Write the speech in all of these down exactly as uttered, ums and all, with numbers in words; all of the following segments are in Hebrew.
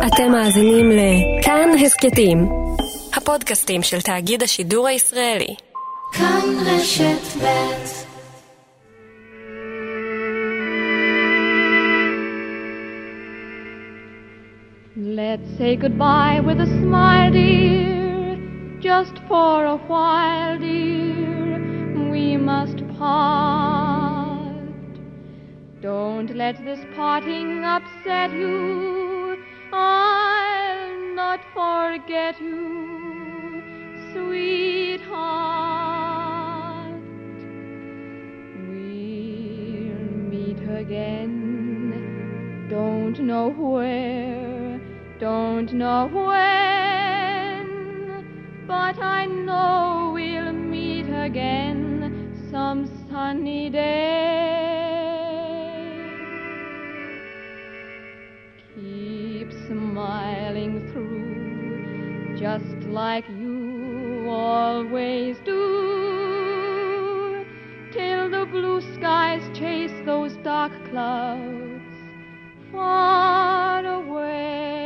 אתם מאזינים לכאן הסקטים, הפודקאסטים של תאגיד השידור הישראלי. כאן רשת ב'. Let's say goodbye with a smile, dear, just for a while, dear, we must part. Don't let this parting upset you, I'll not forget you, sweetheart. We'll meet again, don't know where, don't know when, but I know we'll meet again some sunny day. Keep smiling through, just like you always do, till the blue skies chase those dark clouds far away.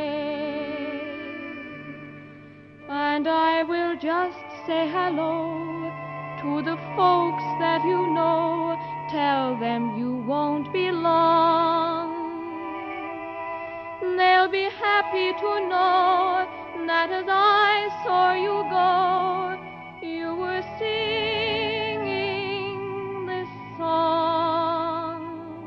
And I will just say hello to the folks that you know. Tell them you won't be long. They'll be happy to know that as I saw you go, you were singing this song.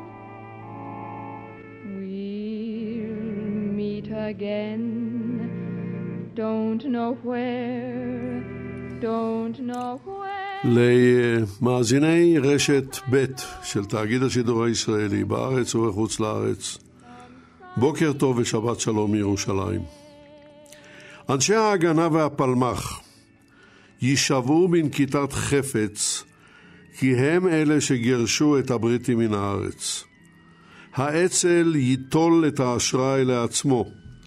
We'll meet again. Don't know where, don't know where. למאזיני רשת ב' של תאגיד השידור הישראלי בארץ ובחוץ לארץ, בוקר טוב ושבת שלום מירושלים. אנשי ההגנה והפלמח יישבו בנקיטת חפץ, כי הם אלה שגירשו את הבריטים מן הארץ. האצ"ל ייטול את האשראי לעצמו,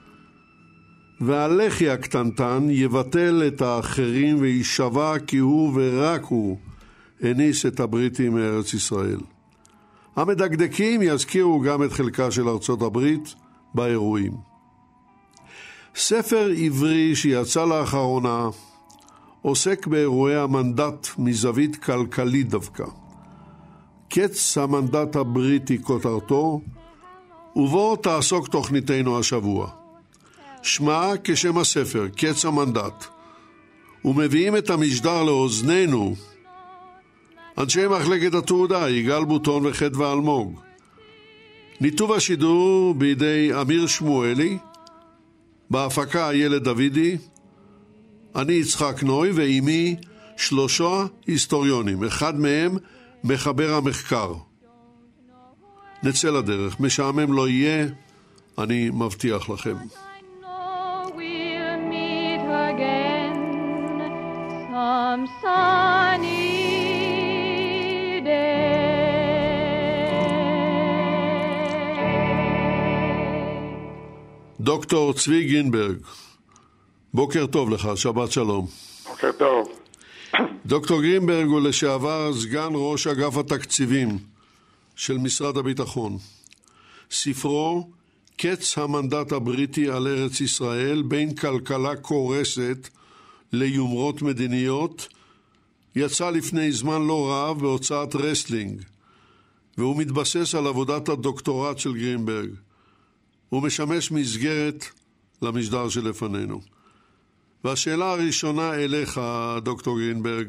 והלחי הקטנטן יבטל את האחרים וישבע כי הוא ורק הוא הניס את הבריטים מארץ ישראל. המדקדקים יזכירו גם את חלקה של ארצות הברית באירועים. ספר עברי שיצא לאחרונה עוסק באירועי המנדט מזווית כלכלית דווקא. קץ המנדט הבריטי כותרתו, ובו תעסוק תוכניתנו השבוע. שמה כשם הספר, קץ המנדט, ומביאים את המשדר לאוזנינו אנשי מחלקת התעודה, יגאל בוטון וחדווה אלמוג. ניתוב השידור בידי אמיר שמואלי, בהפקה ילד דוידי, אני יצחק נוי ואימי שלושה היסטוריונים, אחד מהם מחבר המחקר. נצא לדרך, משעמם לא יהיה, אני מבטיח לכם. Some sunny דוקטור צבי גרינברג, בוקר טוב לך, שבת שלום. בוקר טוב. דוקטור גרינברג הוא לשעבר סגן ראש אגף התקציבים של משרד הביטחון. ספרו, קץ המנדט הבריטי על ארץ ישראל, בין כלכלה קורסת ליומרות מדיניות, יצא לפני זמן לא רב בהוצאת רסלינג, והוא מתבסס על עבודת הדוקטורט של גרינברג. הוא משמש מסגרת למשדר שלפנינו. והשאלה הראשונה אליך, דוקטור גרינברג,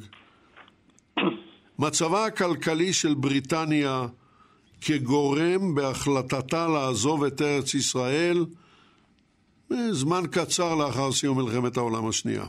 מצבה הכלכלי של בריטניה כגורם בהחלטתה לעזוב את ארץ ישראל זמן קצר לאחר סיום מלחמת העולם השנייה.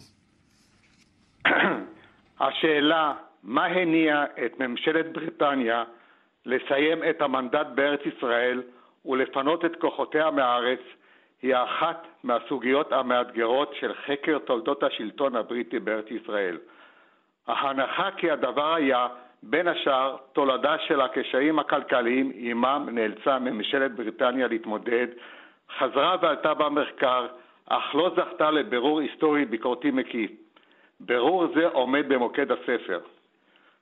השאלה, מה הניע את ממשלת בריטניה לסיים את המנדט בארץ ישראל ולפנות את כוחותיה מהארץ, היא אחת מהסוגיות המאתגרות של חקר תולדות השלטון הבריטי בארץ ישראל. ההנחה כי הדבר היה בין השאר תולדה של הקשיים הכלכליים עימם נאלצה ממשלת בריטניה להתמודד, חזרה ועלתה במחקר, אך לא זכתה לבירור היסטורי ביקורתי מקיף. בירור זה עומד במוקד הספר.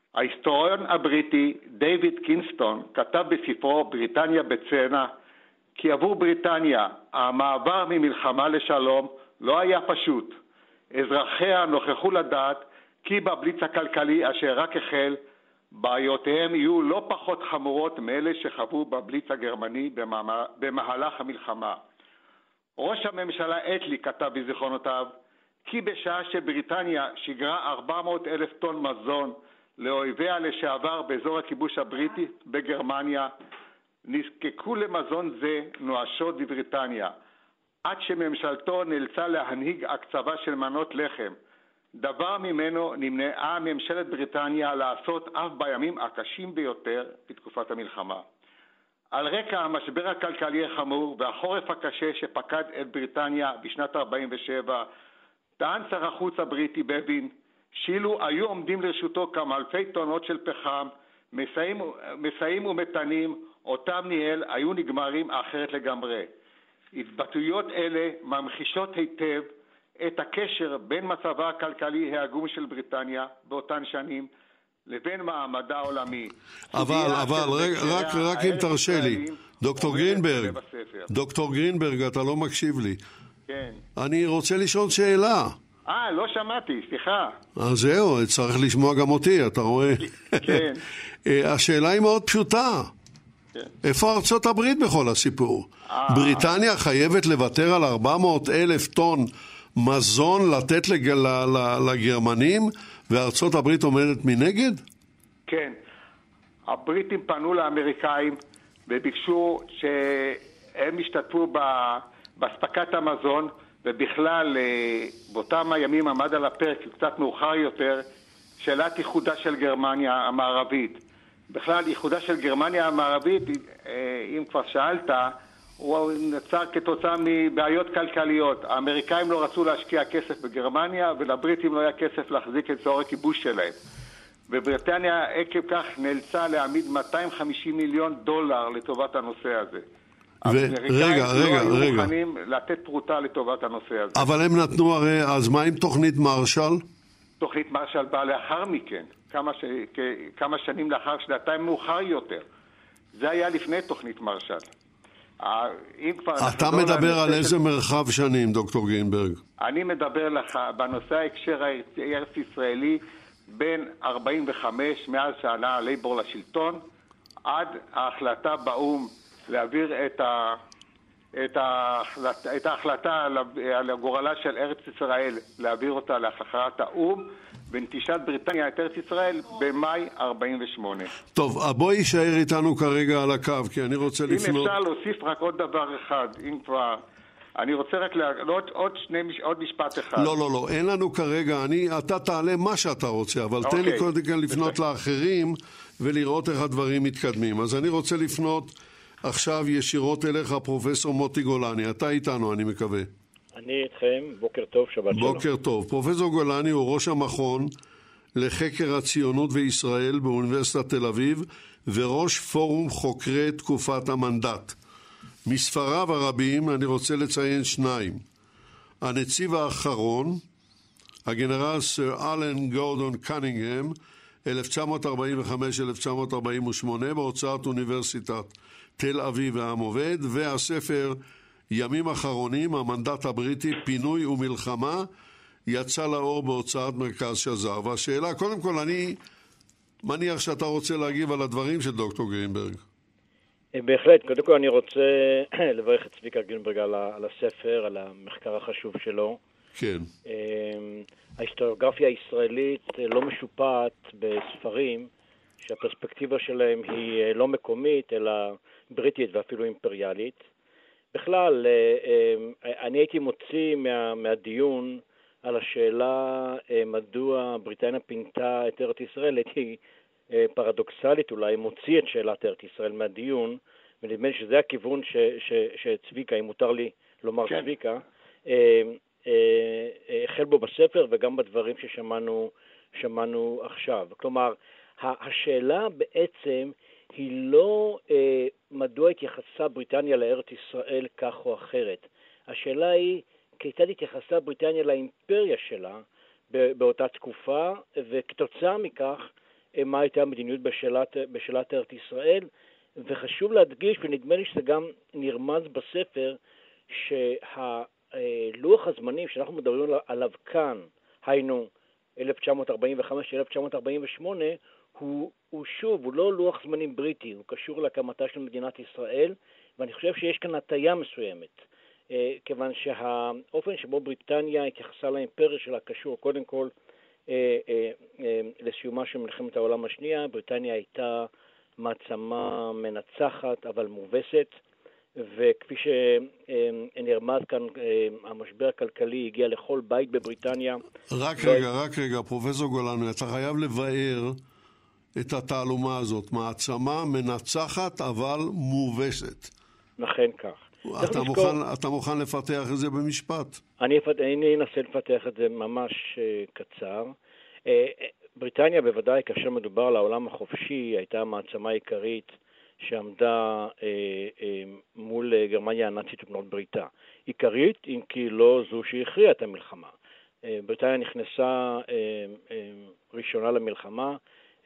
ההיסטוריון הבריטי דיוויד קינסטון כתב בספרו בריטניה בצנע כי עבור בריטניה המעבר ממלחמה לשלום לא היה פשוט. אזרחיה נוכחו לדעת כי בבליץ הכלכלי אשר רק החל, בעיותיהם יהיו לא פחות חמורות מאלה שחוו בבליץ הגרמני במהלך המלחמה. ראש הממשלה אטלי כתב בזיכרונותיו כי בשעה שבריטניה שיגרה ארבע מאות אלף טון מזון לאויביה לשעבר באזור הכיבוש הבריטי בגרמניה, נזקקו למזון זה נואשות בבריטניה, עד שממשלתו נאלצה להנהיג הקצבה של מנות לחם, דבר ממנו נמנעה ממשלת בריטניה לעשות אף בימים הקשים ביותר בתקופת המלחמה. על רקע המשבר הכלכלי החמור והחורף הקשה שפקד את בריטניה בשנת ארבעים ושבע, טען שר החוץ הבריטי בבין שאילו היו עומדים לרשותו כמה אלפי טונות של פחם, מסעים, מסעים ומתנים, אותם ניהל, היו נגמרים אחרת לגמרי. התבטאויות אלה ממחישות היטב את הקשר בין מצבה הכלכלי העגום של בריטניה באותן שנים לבין מעמדה העולמי. אבל, אבל, רק, רק, רק אם תרשה לי, דוקטור גרינברג, דוקטור גרינברג, אתה לא מקשיב לי. כן. אני רוצה לשאול שאלה. אה, לא שמעתי, סליחה. אז זהו, צריך לשמוע גם אותי, אתה רואה? כן. השאלה היא מאוד פשוטה. כן. איפה ארצות הברית בכל הסיפור? אה. בריטניה חייבת לוותר על ארבע מאות אלף טון מזון לתת לג... לגרמנים, וארצות הברית עומדת מנגד? כן. הבריטים פנו לאמריקאים וביקשו שהם ישתתפו בהספקת המזון, ובכלל באותם הימים עמד על הפרק קצת מאוחר יותר שאלת איחודה של גרמניה המערבית. בכלל איחודה של גרמניה המערבית, אם כבר שאלת, הוא נוצר כתוצאה מבעיות כלכליות. האמריקאים לא רצו להשקיע כסף בגרמניה, ולבריטים לא היה כסף להחזיק את אזור הכיבוש שלהם. ובריטניה עקב כך נאלצה להעמיד מאתיים וחמישים מיליון דולר לטובת הנושא הזה. רגע, רגע, לא רגע. היו מוכנים לתת פרוטה לטובת הנושא הזה. אבל הם נתנו הרי, אז מה עם תוכנית מרשל? תוכנית מרשל באה לאחר מכן, כמה, ש... כמה שנים לאחר, שנתיים מאוחר יותר. זה היה לפני תוכנית מרשל. אתה מדבר על איזה מרחב שנים, דוקטור גרינברג? אני מדבר לך בנושא ההקשר הארץ-ישראלי בין ארבעים וחמש, מאז שעלה לייבור לשלטון, עד ההחלטה באום להעביר את, ה, את, ההחלט, את ההחלטה על הגורלה של ארץ ישראל, להעביר אותה להכרעת האום, ונטישת בריטניה את ארץ ישראל במאי ארבעים ושמונה. טוב, בואי יישאר איתנו כרגע על הקו, כי אני רוצה אם לפנות... אם אפשר להוסיף רק עוד דבר אחד, אם כבר... אני רוצה רק להעלות עוד, שני, עוד משפט אחד. לא, לא, לא, אין לנו כרגע, אני, אתה תעלה מה שאתה רוצה, אבל תן לי קודם כאן לפנות לאחרים ולראות איך הדברים מתקדמים. אז אני רוצה לפנות עכשיו ישירות אליך, פרופסור מוטי גולני. אתה איתנו, אני מקווה. אני איתכם, בוקר טוב, שבת שלום. בוקר טוב. פרופסור גולני הוא ראש המכון לחקר הציונות וישראל באוניברסיטת תל אביב, וראש פורום חוקרי תקופת המנדט. מספריו הרבים אני רוצה לציין שניים. הנציב האחרון, הגנרל סר אלן גורדון קנינגהם, אלף תשע מאות ארבעים וחמש עד אלף תשע מאות ארבעים ושמונה, בהוצאת אוניברסיטת תל אביב והעם עובד, והספר ימים אחרונים, המנדט הבריטי, פינוי ומלחמה, יצא לאור בהוצאת מרכז שזר. והשאלה, קודם כל, אני מניח שאתה רוצה להגיב על הדברים של דוקטור גרינברג. בהחלט, קודם כל אני רוצה לברך את צביקה גרינברג על, על הספר, על המחקר החשוב שלו. כן. ההיסטוריוגרפיה הישראלית לא משופעת בספרים שהפרספקטיבה שלהם היא לא מקומית, אלא בריטית ואפילו אימפריאלית. בכלל, אני הייתי מוציא מה, מהדיון על השאלה מדוע בריטניה פינתה את ארץ ישראל, הייתי פרדוקסלית אולי מוציא את שאלת ארץ ישראל מהדיון, ונדמה לי שזה הכיוון ש, ש, שצביקה, אם מותר לי לומר כן. צביקה, החל בו בספר וגם בדברים ששמענו שמענו עכשיו. כלומר, השאלה בעצם היא לא אה, מדוע התייחסה בריטניה לארץ ישראל כך או אחרת. השאלה היא כיצד התייחסה בריטניה לאימפריה שלה באותה תקופה, וכתוצאה מכך מה הייתה המדיניות בשאלת, בשאלת ארץ ישראל, וחשוב להדגיש, ונדמה לי שזה גם נרמז בספר, שהלוח הזמנים שאנחנו מדברים עליו כאן, היינו אלף תשע מאות ארבעים וחמש אלף תשע מאות ארבעים ושמונה, הוא, הוא שוב, הוא לא לוח זמנים בריטי, הוא קשור להקמתה של מדינת ישראל, ואני חושב שיש כאן הטיה מסוימת, כיוון שהאופן שבו בריטניה התייחסה לאימפריה שלה קשור קודם כל לסיומה של מלחמת העולם השנייה. בריטניה הייתה מעצמה מנצחת אבל מובסת, וכפי שנרמז כאן, המשבר הכלכלי הגיע לכל בית בבריטניה. רק רגע, רק רגע, פרופסור גולן, אתה חייב לבאר את התעלומה הזאת, מעצמה מנצחת אבל מובסת. נכון כך. אתה מוכן, אתה מוכן לפתח את זה במשפט? אני, אני אנסה לפתח את זה ממש uh, קצר. Uh, בריטניה בוודאי, כאשר מדובר על העולם החופשי, הייתה המעצמה העיקרית שעמדה uh, uh, מול uh, גרמניה הנאצית ובנות בריתה. עיקרית, אם כי לא זו שהכריעה את המלחמה. Uh, בריטניה נכנסה uh, uh, ראשונה למלחמה, uh,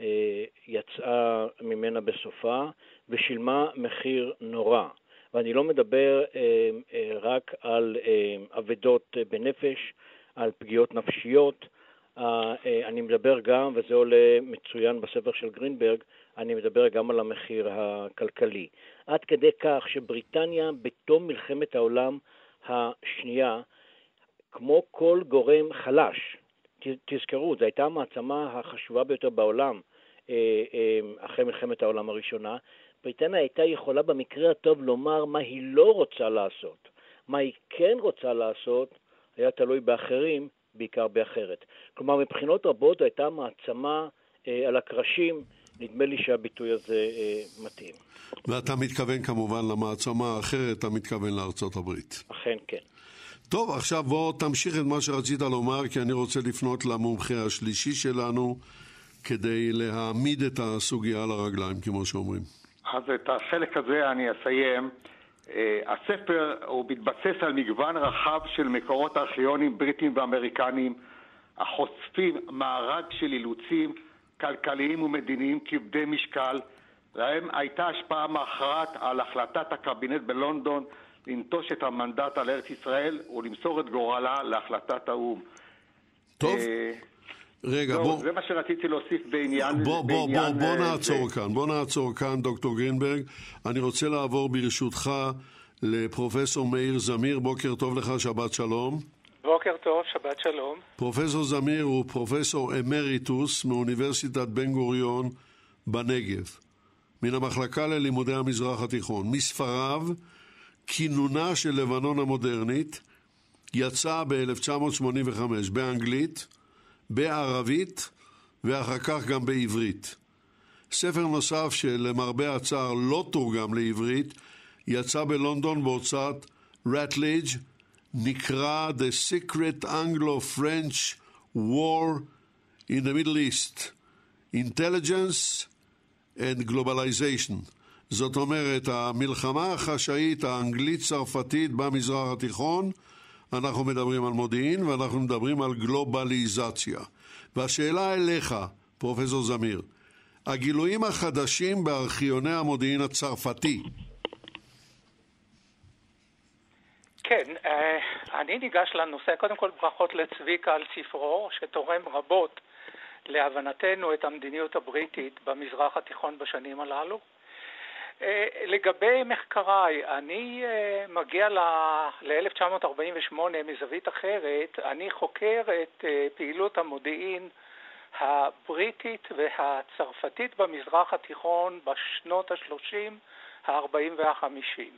יצאה ממנה בסופה ושילמה מחיר נורא. ואני לא מדבר אה, אה, רק על אה, עבדות אה, בנפש, על פגיעות נפשיות, אה, אה, אני מדבר גם, וזה עולה מצוין בספר של גרינברג, אני מדבר גם על המחיר הכלכלי. עד כדי כך שבריטניה בתום מלחמת העולם השנייה, כמו כל גורם חלש, תזכרו, זו הייתה המעצמה החשובה ביותר בעולם אה, אה, אחרי מלחמת העולם הראשונה, בריטניה הייתה יכולה במקרה הטוב לומר מה היא לא רוצה לעשות. מה היא כן רוצה לעשות היה תלוי באחרים, בעיקר באחרת. כלומר, מבחינות רבות הייתה מעצמה אה, על הקרשים, נדמה לי שהביטוי הזה אה, מתאים. ואתה מתכוון כמובן למעצמה האחרת, אתה מתכוון לארצות הברית. אכן כן. טוב, עכשיו בוא תמשיך את מה שרצית לומר, כי אני רוצה לפנות למומחה השלישי שלנו, כדי להעמיד את הסוגיה על הרגליים, כמו שאומרים. אז את החלק הזה אני אסיים. Uh, הספר הוא מתבסס על מגוון רחב של מקורות ארכיונים בריטיים ואמריקניים החושפים מארג של אילוצים כלכליים ומדיניים כבדי משקל, להם הייתה השפעה מכרעת על החלטת הקבינט בלונדון לנטוש את המנדט על ארץ ישראל ולמסור את גורלה להחלטת האו"ם. טוב. Uh, רגע, לא, בוא... זה מה שרציתי להוסיף בעניין... בוא, בוא, בעניין בוא, בוא זה. נעצור כאן, בוא נעצור כאן, דוקטור גרינברג. אני רוצה לעבור ברשותך לפרופסור מאיר זמיר. בוקר טוב לך, שבת שלום. בוקר טוב, שבת שלום. פרופסור זמיר הוא פרופסור אמריטוס מאוניברסיטת בן גוריון בנגב, מן המחלקה ללימודי המזרח התיכון. מספריו, כינונה של לבנון המודרנית, יצא ב-אלף תשע מאות שמונים וחמש באנגלית, בערבית ואחר כך גם בעברית. ספר נוסף שלמרבה הצער לא תורגם לעברית, יצא בלונדון בהוצאת רטליג', נקרא The Secret Anglo-French War in the Middle East, Intelligence and Globalization. זאת אומרת, המלחמה החשאית האנגלית-צרפתית במזרח התיכון, אנחנו מדברים על מודיעין ואנחנו מדברים על גלובליזציה. והשאלה אליך, פרופסור זמיר, הגילויים החדשים בארכיוני המודיעין הצרפתי. כן, אני ניגש לנושא. קודם כל ברכות לצביקה על ספרו, שתורם רבות להבנתנו את המדיניות הבריטית במזרח התיכון בשנים הללו. לגבי מחקריי, אני מגיע ל-אלף תשע מאות ארבעים ושמונה מזווית אחרת. אני חוקר את פעילות המודיעין הבריטית והצרפתית במזרח התיכון בשנות ה-שלושים, ה-ארבעים וה-חמישים.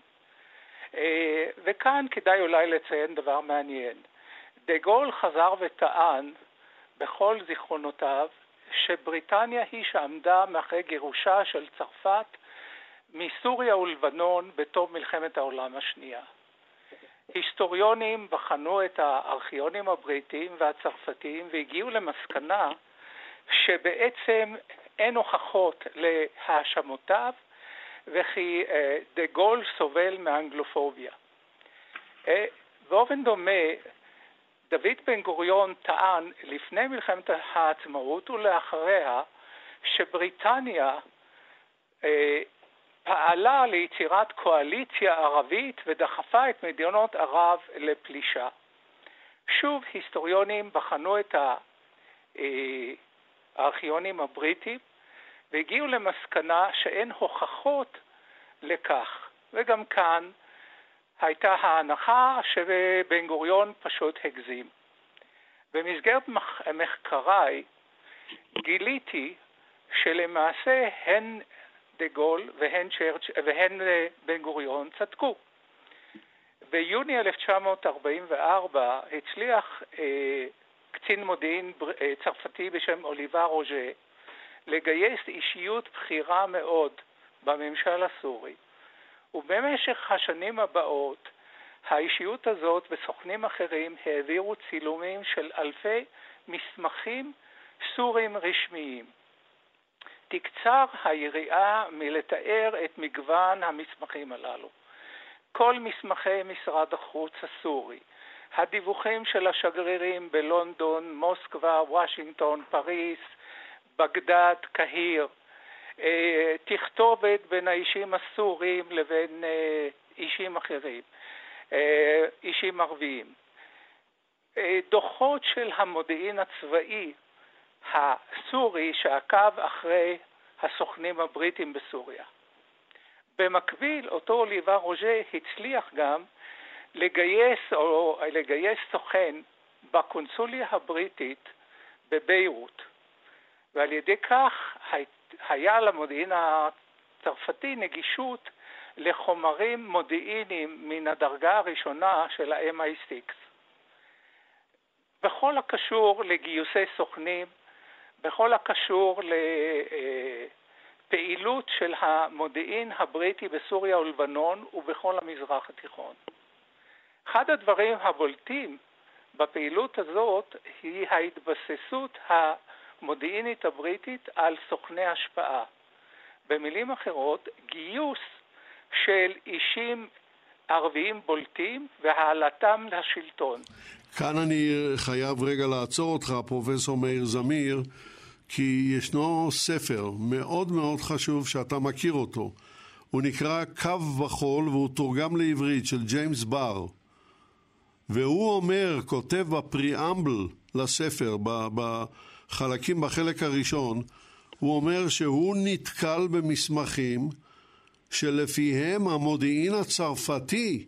וכאן כדאי אולי לציין דבר מעניין. דה גול חזר וטען בכל זיכרונותיו שבריטניה היא שעמדה מאחורי גירושה של צרפת מסוריה ולבנון בתום מלחמת העולם השנייה. היסטוריונים בחנו את הארכיונים הבריטיים והצרפתיים והגיעו למסקנה שבעצם אין הוכחות להאשמותיו וכי דה גול סובל מאנגלופוביה. באופן דומה, דוד בן גוריון טען לפני מלחמת העצמאות ולאחריה שבריטניה פעלה ליצירת קואליציה ערבית ודחפה את מדינות ערב לפלישה. שוב היסטוריונים בחנו את הארכיונים הבריטים והגיעו למסקנה שאין הוכחות לכך, וגם כאן הייתה ההנחה שבן גוריון פשוט הגזים. במסגרת מחקריי גיליתי שלמעשה הן דה גול והן, צ'רץ', והן בן גוריון צדקו. ביוני אלף תשע מאות ארבעים וארבע הצליח אה, קצין מודיעין אה, צרפתי בשם אוליבר רוז'ה לגייס אישיות בחירה מאוד בממשל הסורי, ובמשך השנים הבאות האישיות הזאת וסוכנים אחרים העבירו צילומים של אלפי מסמכים סורים רשמיים. תקצר היריעה מלתאר את מגוון המסמכים הללו. כל מסמכי משרד החוץ הסורי, הדיווחים של השגרירים בלונדון, מוסקבה, וושינגטון, פריס, בגדד, קהיר, תכתובת בין האישים הסורים לבין אישים אחרים, אישים ערביים, דוחות של המודיעין הצבאי הסורי שעקב אחרי הסוכנים הבריטים בסוריה. במקביל, אותו אוליבר רוז'ה הצליח גם לגייס או לגייס סוכן בקונסוליה הבריטית בביירות, ועל ידי כך היה למודיעין הצרפתי נגישות לחומרים מודיעיניים מן הדרגה הראשונה של ה-אם איי סיקס. בכל הקשור לגיוסי סוכנים, בכל הקשור לפעילות של המודיעין הבריטי בסוריה ולבנון ובכל המזרח התיכון. אחד הדברים הבולטים בפעילות הזאת היא ההתבססות המודיעינית הבריטית על סוכני השפעה. במילים אחרות, גיוס של אישים ערביים בולטים והעלתם לשלטון. כאן אני חייב רגע לעצור אותך, פרופסור מאיר זמיר, כי ישנו ספר מאוד מאוד חשוב שאתה מכיר אותו. הוא נקרא קו בחול והוא תורגם לעברית של ג'יימס בר. והוא אומר, כותב בפריאמבל לספר, בחלקים בחלק הראשון, הוא אומר שהוא נתקל במסמכים שלפיהם המודיעין הצרפתי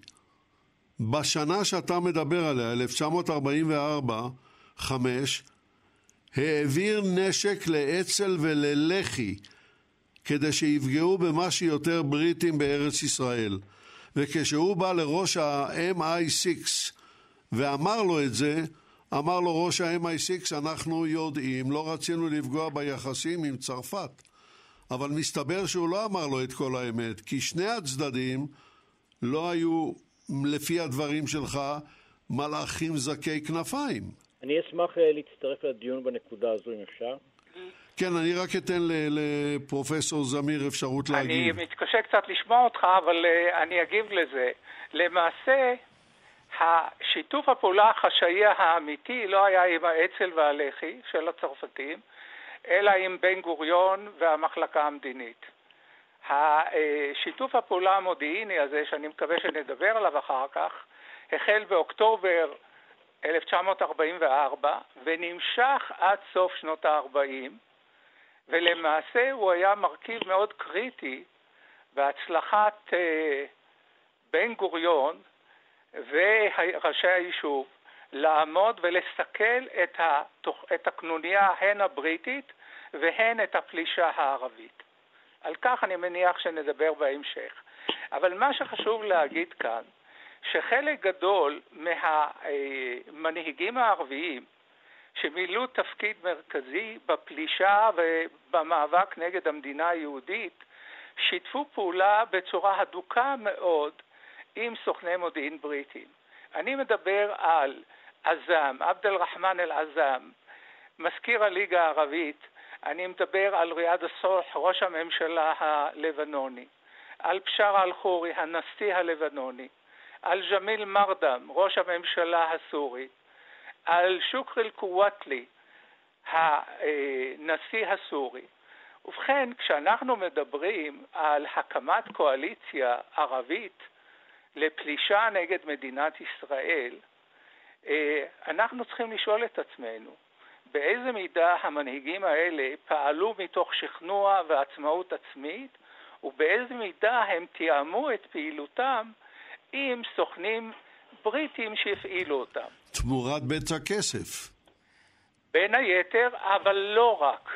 בשנה שאתה מדבר עליה, אלף תשע מאות ארבעים וארבע חמש, העביר נשק לאצ"ל וללח"י כדי שיפגעו במה שיותר בריטים בארץ ישראל. וכשהוא בא לראש ה-אם איי סיקס ואמר לו את זה, אמר לו ראש ה-אם איי סיקס, אנחנו יודעים, לא רצינו לפגוע ביחסים עם צרפת. אבל מסתבר שהוא לא אמר לו את כל האמת, כי שני הצדדים לא היו, לפי הדברים שלך, מלאכים זכי כנפיים. אני אשמח להצטרף לדיון בנקודה הזו, אם אפשר. כן, אני רק אתן לפרופסור זמיר אפשרות להגיב. אני מתקשה קצת לשמוע אותך, אבל אני אגיב לזה. למעשה, השיתוף הפעולה החשאי האמיתי לא היה עם האצ"ל והלח"י של הצרפתים, אלא עם בן גוריון והמחלקה המדינית. השיתוף הפעולה המודיעיני הזה, שאני מקווה שנדבר עליו אחר כך, החל באוקטובר אלף תשע מאות ארבעים וארבע ונמשך עד סוף שנות ה-ארבעים, ולמעשה הוא היה מרכיב מאוד קריטי בהצלחת בן גוריון וראשי היישוב לעמוד ולסכל את, התוך, את הקנוניה הן הבריטית והן את הפלישה הערבית. על כך אני מניח שנדבר בהמשך. אבל מה שחשוב להגיד כאן, שחלק גדול מהמנהיגים הערביים שמילאו תפקיד מרכזי בפלישה ובמאבק נגד המדינה היהודית, שיתפו פעולה בצורה הדוקה מאוד עם סוכני מודיעין בריטים. אני מדבר על עזם, עבד אל-רחמן אל-עזם, מזכיר הליגה הערבית. אני מדבר על ריאד א-סולח, ראש הממשלה הלבנוני, על בשאר אל-חורי, הנשיא הלבנוני, על ג'מיל מרדם, ראש הממשלה הסורי, על שוקרי אל-קוואטלי, הנשיא הסורי, ובכן, כשאנחנו מדברים על הקמת קואליציה ערבית לפלישה נגד מדינת ישראל, אנחנו צריכים לשאול את עצמנו, באיזה מידה המנהיגים האלה פעלו מתוך שכנוע ועצמאות עצמית, ובאיזה מידה הם תיאמו את פעילותם עם סוכנים בריטים שהפעילו אותם. תמורת בצע כסף. בין היתר, אבל לא רק.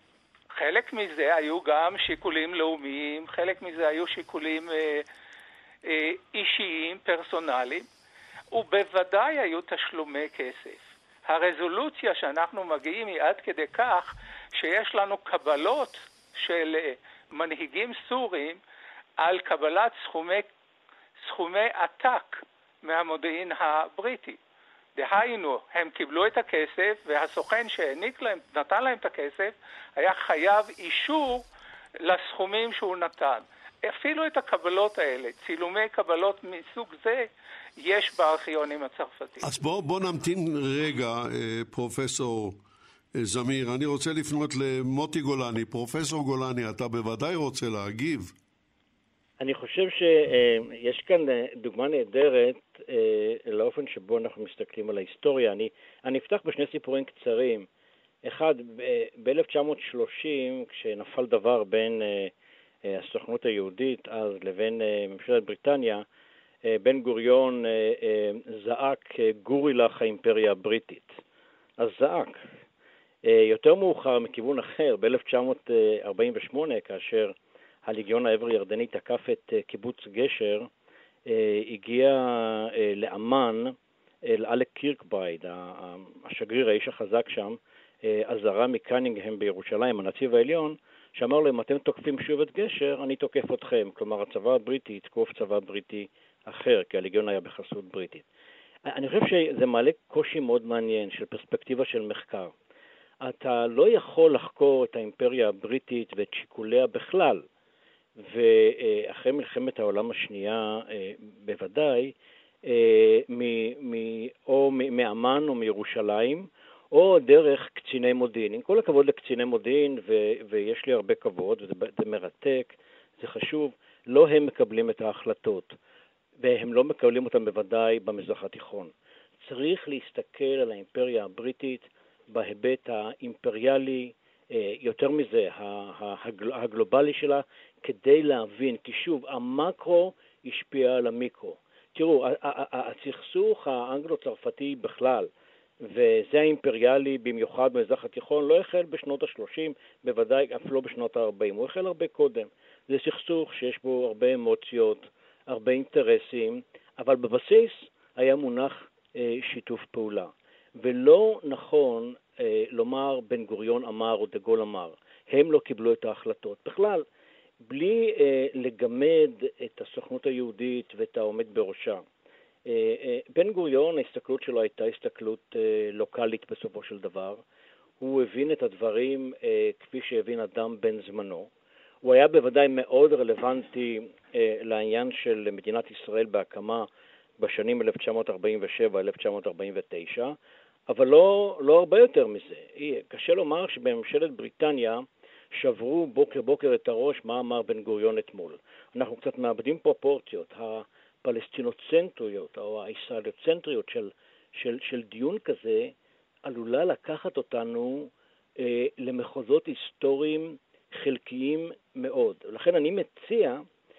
חלק מזה היו גם שיקולים לאומיים, חלק מזה היו שיקולים אה, אה, אישיים, פרסונליים, ובוודאי היו תשלומי כסף. הרזולוציה שאנחנו מגיעים היא עד כדי כך שיש לנו קבלות של אה, מנהיגים סורים על קבלת סכומי, סכומי עתק מהמודיעין הבריטי. דהיינו, הם קיבלו את הכסף, והסוכן שהעניק להם, נתן להם את הכסף, היה חייב אישור לסכומים שהוא נתן. אפילו את הקבלות האלה, צילומי קבלות מסוג זה, יש בארכיונים הצרפתיים. אז בוא, בוא נמתין רגע, פרופסור זמיר. אני רוצה לפנות למוטי גולני. פרופסור גולני, אתה בוודאי רוצה להגיב. אני חושב שיש כאן דוגמה נהדרת לאופן שבו אנחנו מסתכלים על ההיסטוריה. אני, אני אפתח בשני סיפורים קצרים. אחד, ב-אלף תשע מאות שלושים, כשנפל דבר בין הסוכנות היהודית אז לבין ממשלת בריטניה, בן גוריון זעק גורי לך האימפריה הבריטית. אז זעק. יותר מאוחר מכיוון אחר, ב-אלף תשע מאות ארבעים ושמונה, כאשר הליגיון העבר ירדני תקף את קיבוץ גשר, הגיע לאמן אל אלק קירקברייד, השגריר, האיש החזק שם, עזרה מקנינגהם בירושלים, הנציב העליון, שאמר להם, אתם תוקפים שוב את גשר, אני תוקף אתכם. כלומר, הצבא הבריטי יתקוף צבא בריטי אחר, כי הליגיון היה בחסות בריטית. אני חושב שזה מעלה קושי מאוד מעניין של פרספקטיבה של מחקר. אתה לא יכול לחקור את האימפריה הבריטית ואת שיקוליה בכלל, ואחרי מלחמת העולם השנייה בוודאי, או מאמן או מירושלים, או דרך קציני מודיעין. עם כל הכבוד לקציני מודיעין, ויש לי הרבה כבוד, וזה מרתק, זה חשוב, לא הם מקבלים את ההחלטות, והם לא מקבלים אותם בוודאי במזרח התיכון. צריך להסתכל על האימפריה הבריטית בהיבט האימפריאלי, יותר מזה, הגלובלי שלה, כדי להבין, כי שוב, המקרו השפיע על המיקרו. תראו, הסכסוך האנגלו-צרפתי בכלל, וזה האימפריאלי במיוחד במזרח התיכון, לא החל בשנות ה-שלושים, בוודאי אף לא בשנות ה-ארבעים, הוא החל הרבה קודם. זה סכסוך שיש בו הרבה אמוציות, הרבה אינטרסים, אבל בבסיס היה מונח אה, שיתוף פעולה. ולא נכון אה, לומר בן גוריון אמר או דגול אמר, הם לא קיבלו את ההחלטות. בכלל, בלי אה, לגמד את הסוכנות היהודית ואת העומד בראשה. אה, אה, בן גוריון, ההסתכלות שלו הייתה הסתכלות אה, לוקלית בסופו של דבר. הוא הבין את הדברים אה, כפי שהבין אדם בן זמנו. הוא היה בוודאי מאוד רלוונטי אה, לעניין של מדינת ישראל בהקמה בשנים אלף תשע מאות ארבעים ושבע עד אלף תשע מאות ארבעים ותשע, אבל לא, לא הרבה יותר מזה. קשה לומר שבממשלת בריטניה שברו בוקר בוקר את הראש מה אמר בן גוריון אתמול. אנחנו קצת מאבדים פרופורציות. הפלסטינוצנטריות או הישראליוצנטריות של, של, של דיון כזה עלולה לקחת אותנו אה, למחוזות היסטוריים חלקיים מאוד. לכן אני מציע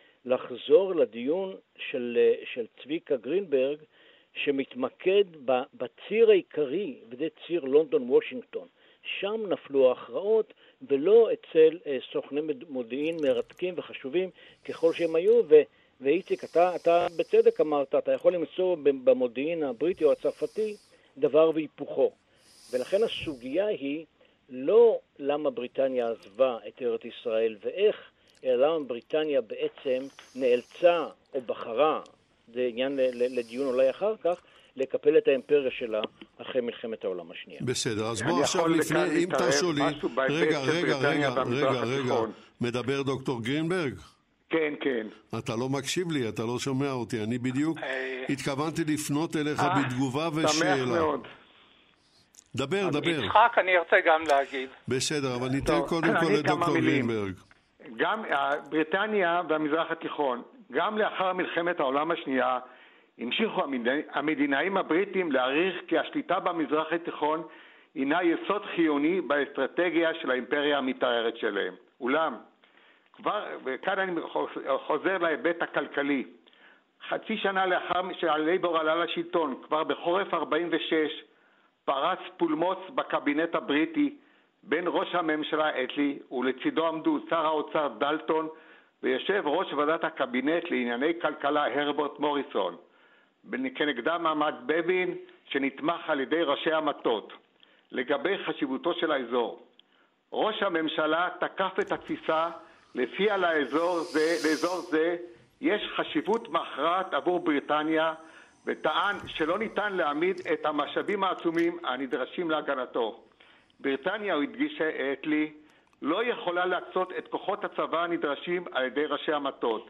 לחזור לדיון של, של צביקה גרינברג, שמתמקד בציר העיקרי, וזה ציר לונדון-וושינגטון. שם נפלו ההכרעות, ולא אצל סוכני מודיעין מרתקים וחשובים ככל שהם היו, ו, ואיציק, אתה, אתה בצדק אמרת, אתה יכול למצוא במודיעין הבריטי או הצרפתי דבר והיפוכו. ולכן הסוגיה היא לא למה בריטניה עזבה את ארץ ישראל ואיך, אלא למה בריטניה בעצם נאלצה או בחרה, זה עניין לדיון אולי אחר כך, לקפל את האימפריה שלה אחרי מלחמת העולם השנייה. בסדר, אז בוא עכשיו לפני, אם תרשו לי, רגע, רגע, רגע, רגע, רגע, מדבר דוקטור גרינברג? כן, כן. אתה לא מקשיב לי, אתה לא שומע אותי, אני בדיוק התכוונתי לפנות אליך בתגובה ושאלה. שמח מאוד. דבר, דבר. יצחק, אני ארצה גם להגיד. בסדר, אבל ניתן קודם כל לדוקטור גרינברג. גם בריטניה והמזרח התיכון, גם לאחר מלחמת העולם השנייה, המשיכו המדינאים הבריטים להעריך כי השליטה במזרח התיכון הינה יסוד חיוני באסטרטגיה של האימפריה המתארת שלהם. אולם, כבר, וכאן אני חוזר להיבט הכלכלי, חצי שנה לאחר שהלייבור עלה לשלטון, כבר בחורף ארבעים ושש, פרץ פולמוס בקבינט הבריטי בין ראש הממשלה אטלי ולצידו עמדו שר האוצר דלטון ויושב ראש ועדת הקבינט לענייני כלכלה הרברט מוריסון. כנגדם עמד בבין שנתמך על ידי ראשי המטות. לגבי חשיבותו של האזור, ראש הממשלה תקף את התפיסה לפיה לאזור זה, לאזור זה יש חשיבות מכרעת עבור בריטניה, וטען שלא ניתן להעמיד את המשאבים העצומים הנדרשים להגנתו. בריטניה, הוא הדגיש אטלי, לא יכולה להקצות את כוחות הצבא הנדרשים על ידי ראשי המטות.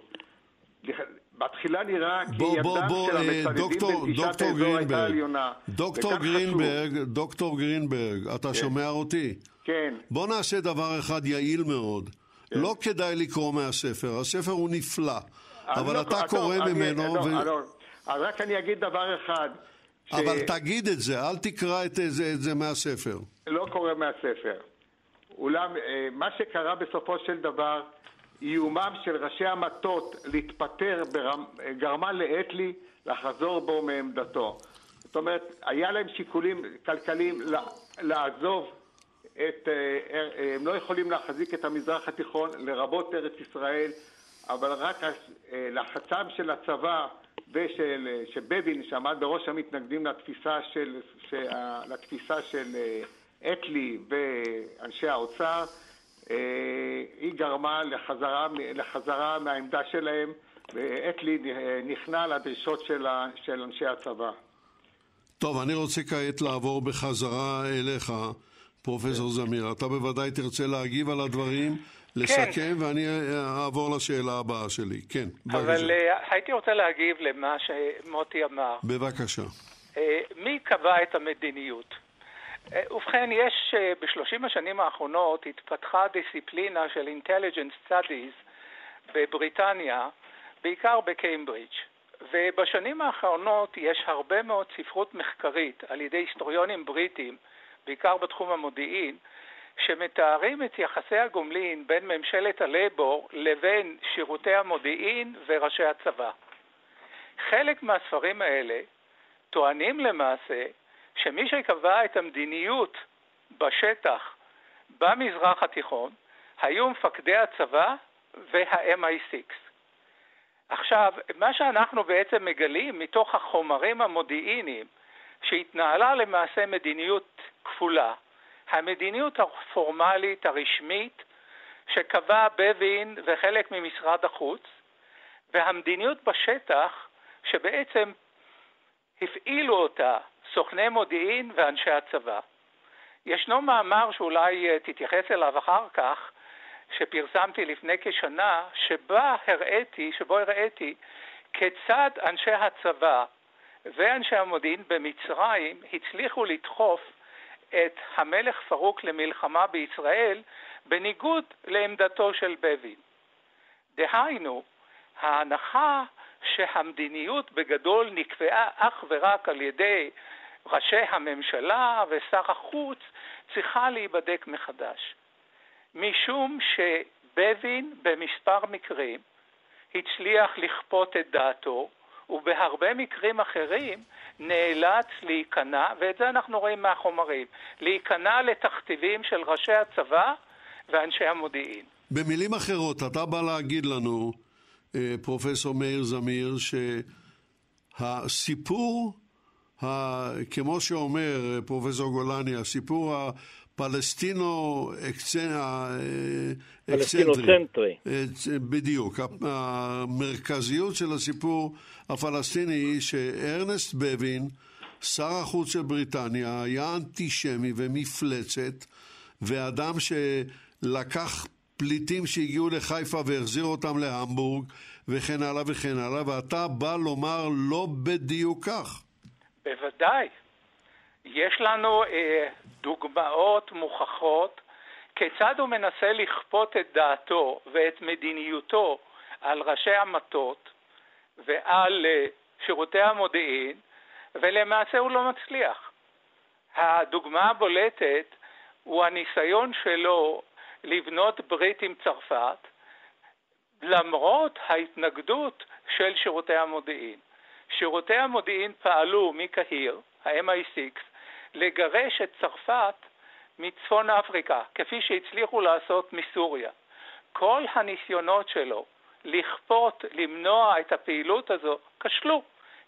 בתחילה נראה כי ידם של המצדדים בנטישת האזור הייתה עליונה. דוקטור גרינברג, דוקטור גרינברג, אתה שומע אותי? כן. בוא נעשה דבר אחד יעיל מאוד. לא כדאי לקרוא מהספר, הספר הוא נפלא, אבל אתה קורא ממנו... אז רק אני אגיד דבר אחד. אבל תגיד את זה, אל תקרא את זה מהספר. לא קורא מהספר. אולם, מה שקרה בסופו של דבר, איומם של ראשי המטות להתפטר גרמה לאטלי לחזור בו מעמדתו. זאת אומרת, היה להם שיקולים כלכליים לעזוב את... הם לא יכולים להחזיק את המזרח התיכון, לרבות ארץ ישראל, אבל רק לחצם של הצבא ושל שבבין שעמד בראש המתנגדים לתפיסה של, לתפיסה של אטלי ואנשי האוצר, היא גרמה לחזרה, לחזרה מהעמדה שלהם, ואטלי נכנע לדרישות של, של אנשי הצבא. טוב, אני רוצה כעת לעבור בחזרה אליך, פרופסור זמיר. אתה בוודאי תרצה להגיב על הדברים, לסכם, כן. ואני אעבור לשאלה הבאה שלי. כן, אבל בבקשה. הייתי רוצה להגיב למה שמוטי אמר. בבקשה. מי קבע את המדיניות? ובכן, יש בשלושים השנים האחרונות התפתחה דיסציפלינה של Intelligence Studies בבריטניה, בעיקר בקיימברידג'. ובשנים האחרונות יש הרבה מאוד ספרות מחקרית על ידי היסטוריונים בריטים, בעיקר בתחום המודיעין, שמתארים את יחסי הגומלין בין ממשלת הלייבור לבין שירותי המודיעין וראשי הצבא. חלק מהספרים האלה טוענים למעשה שמי שקבע את המדיניות בשטח במזרח התיכון היו מפקדי הצבא וה-אם איי סיקס. עכשיו, מה שאנחנו בעצם מגלים מתוך החומרים המודיעיניים שהתנהלה למעשה מדיניות כפולה, המדיניות הפורמלית הרשמית שקבע בבין וחלק ממשרד החוץ, והמדיניות בשטח שבעצם הפעילו אותה סוכני מודיעין ואנשי הצבא. ישנו מאמר שאולי תתייחס אליו אחר כך, שפרסמתי לפני כשנה, שבה הראיתי, שבו הראיתי כיצד אנשי הצבא ואנשי המודיעין במצרים הצליחו לדחוף את המלך פרוק למלחמה בישראל בניגוד לעמדתו של בבין. דהיינו, ההנחה שהמדיניות בגדול נקבעה אך ורק על ידי ראשי הממשלה ושר החוץ צריכה להיבדק מחדש. משום שבבין במספר מקרים הצליח לכפות את דעתו, ובהרבה מקרים אחרים נאלץ להיכנע, ואת זה אנחנו רואים מהחומרים, להיכנע לתכתיבים של ראשי הצבא ואנשי המודיעין. במילים אחרות, אתה בא להגיד לנו, פרופסור מאיר זמיר, שהסיפור, כמו שאומר פרופסור גולני, הסיפור הפלסטינו פלסטינוצנטרי, בדיוק, המרכזיות של הסיפור הפלסטיני היא שארנסט בבין, שר החוץ של בריטניה, היה אנטישמי ומפלצת, ואדם שלקח פליטים שהגיעו לחיפה והחזיר אותם להמבורג וכן הלאה וכן הלאה, ואתה בא לומר לא בדיוק כך. בוודאי. יש לנו אה, דוגמאות מוכחות כיצד הוא מנסה לכפות את דעתו ואת מדיניותו על ראשי המטות ועל אה, שירותי המודיעין, ולמעשה הוא לא מצליח. הדוגמה הבולטת הוא הניסיון שלו לבנות ברית עם צרפת, למרות ההתנגדות של שירותי המודיעין. שירותי המודיעין פעלו מקהיר, ה-אם איי סיקס, לגרש את צרפת מצפון אפריקה, כפי שהצליחו לעשות מסוריה. כל הניסיונות שלו לכפות, למנוע את הפעילות הזו, כשלו.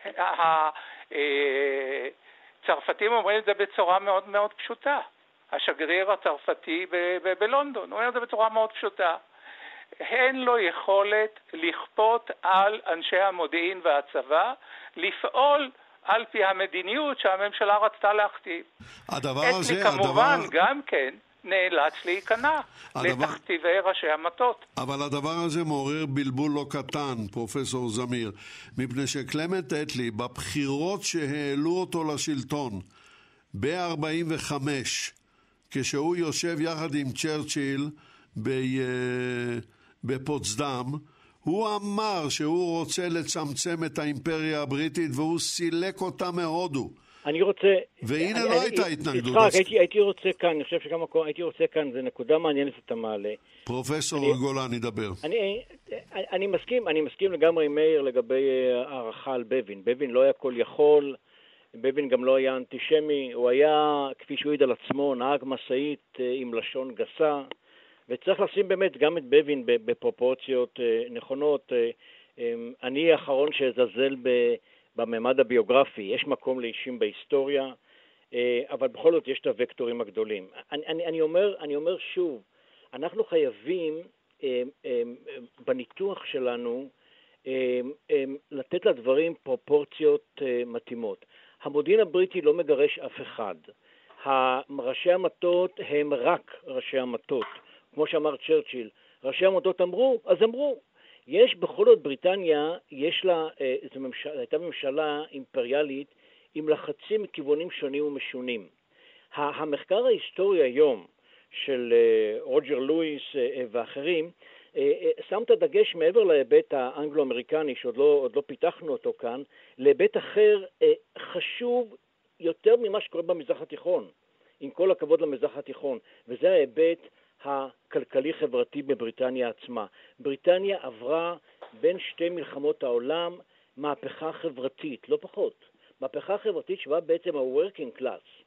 הצרפתים אומרים את זה בצורה מאוד מאוד פשוטה. השגריר הצרפתי בלונדון אומר את זה בצורה מאוד פשוטה. אין לו יכולת לכפות על אנשי המודיעין והצבא לפעול על פי המדיניות שהממשלה רצתה להכתיב. הדבר הזה, אתלי כמובן הדבר... גם כן נאלץ להיכנע הדבר... לתכתיבי ראשי המטות. אבל הדבר הזה מעורר בלבול לא קטן, פרופסור זמיר, מפני שקלמנט אטלי, בבחירות שהעלו אותו לשלטון ב-ארבעים וחמש, כשהוא יושב יחד עם צ'רצ'יל ב... בפוצדם, הוא אמר שהוא רוצה לצמצם את האימפריה הבריטית, והוא סילק אותה מהודו. אני רוצה... והנה אני, לא אני, הייתה התנגדות. יצחק, הייתי, הייתי רוצה כאן, אני חושב שגם הייתי רוצה כאן, זה נקודה מעניינת שאתה מעלה. פרופסור אני, גולן ידבר. אני, אני, אני מסכים, אני מסכים לגמרי עם מאיר לגבי הערכה על בבין. בבין לא היה כל יכול, בבין גם לא היה אנטישמי, הוא היה, כפי שהוא העיד על עצמו, נהג מסעית עם לשון גסה, וצריך לשים באמת גם את בבין בפרופורציות נכונות. אני האחרון שזזל בממד הביוגרפי, יש מקום לאישים בהיסטוריה, אבל בכל זאת יש את הוקטורים הגדולים. אני, אני, אני אומר, אני אומר שוב, אנחנו חייבים בניתוח שלנו לתת לדברים פרופורציות מתאימות. המודיעין הבריטי לא מגרש אף אחד. ראשי המטות הם רק ראשי המטות. כמו שאמר צ'רצ'יל, ראשי המטות אמרו, אז אמרו. יש בכל זאת בריטניה, יש לה, זו ממשלה, הייתה ממשלה אימפריאלית עם לחצים מכיוונים שונים ומשונים. המחקר ההיסטורי היום של רוג'ר לואיס ואחרים, שם את הדגש מעבר להיבט האנגלו-אמריקני, שעוד לא, עוד לא פיתחנו אותו כאן, להיבט אחר חשוב יותר ממה שקורה במזרח התיכון, עם כל הכבוד למזרח התיכון, וזה ההיבט הכלכלי-חברתי בבריטניה עצמה. בריטניה עברה בין שתי מלחמות העולם מהפכה חברתית, לא פחות. מהפכה חברתית שבה בעצם ה-working class,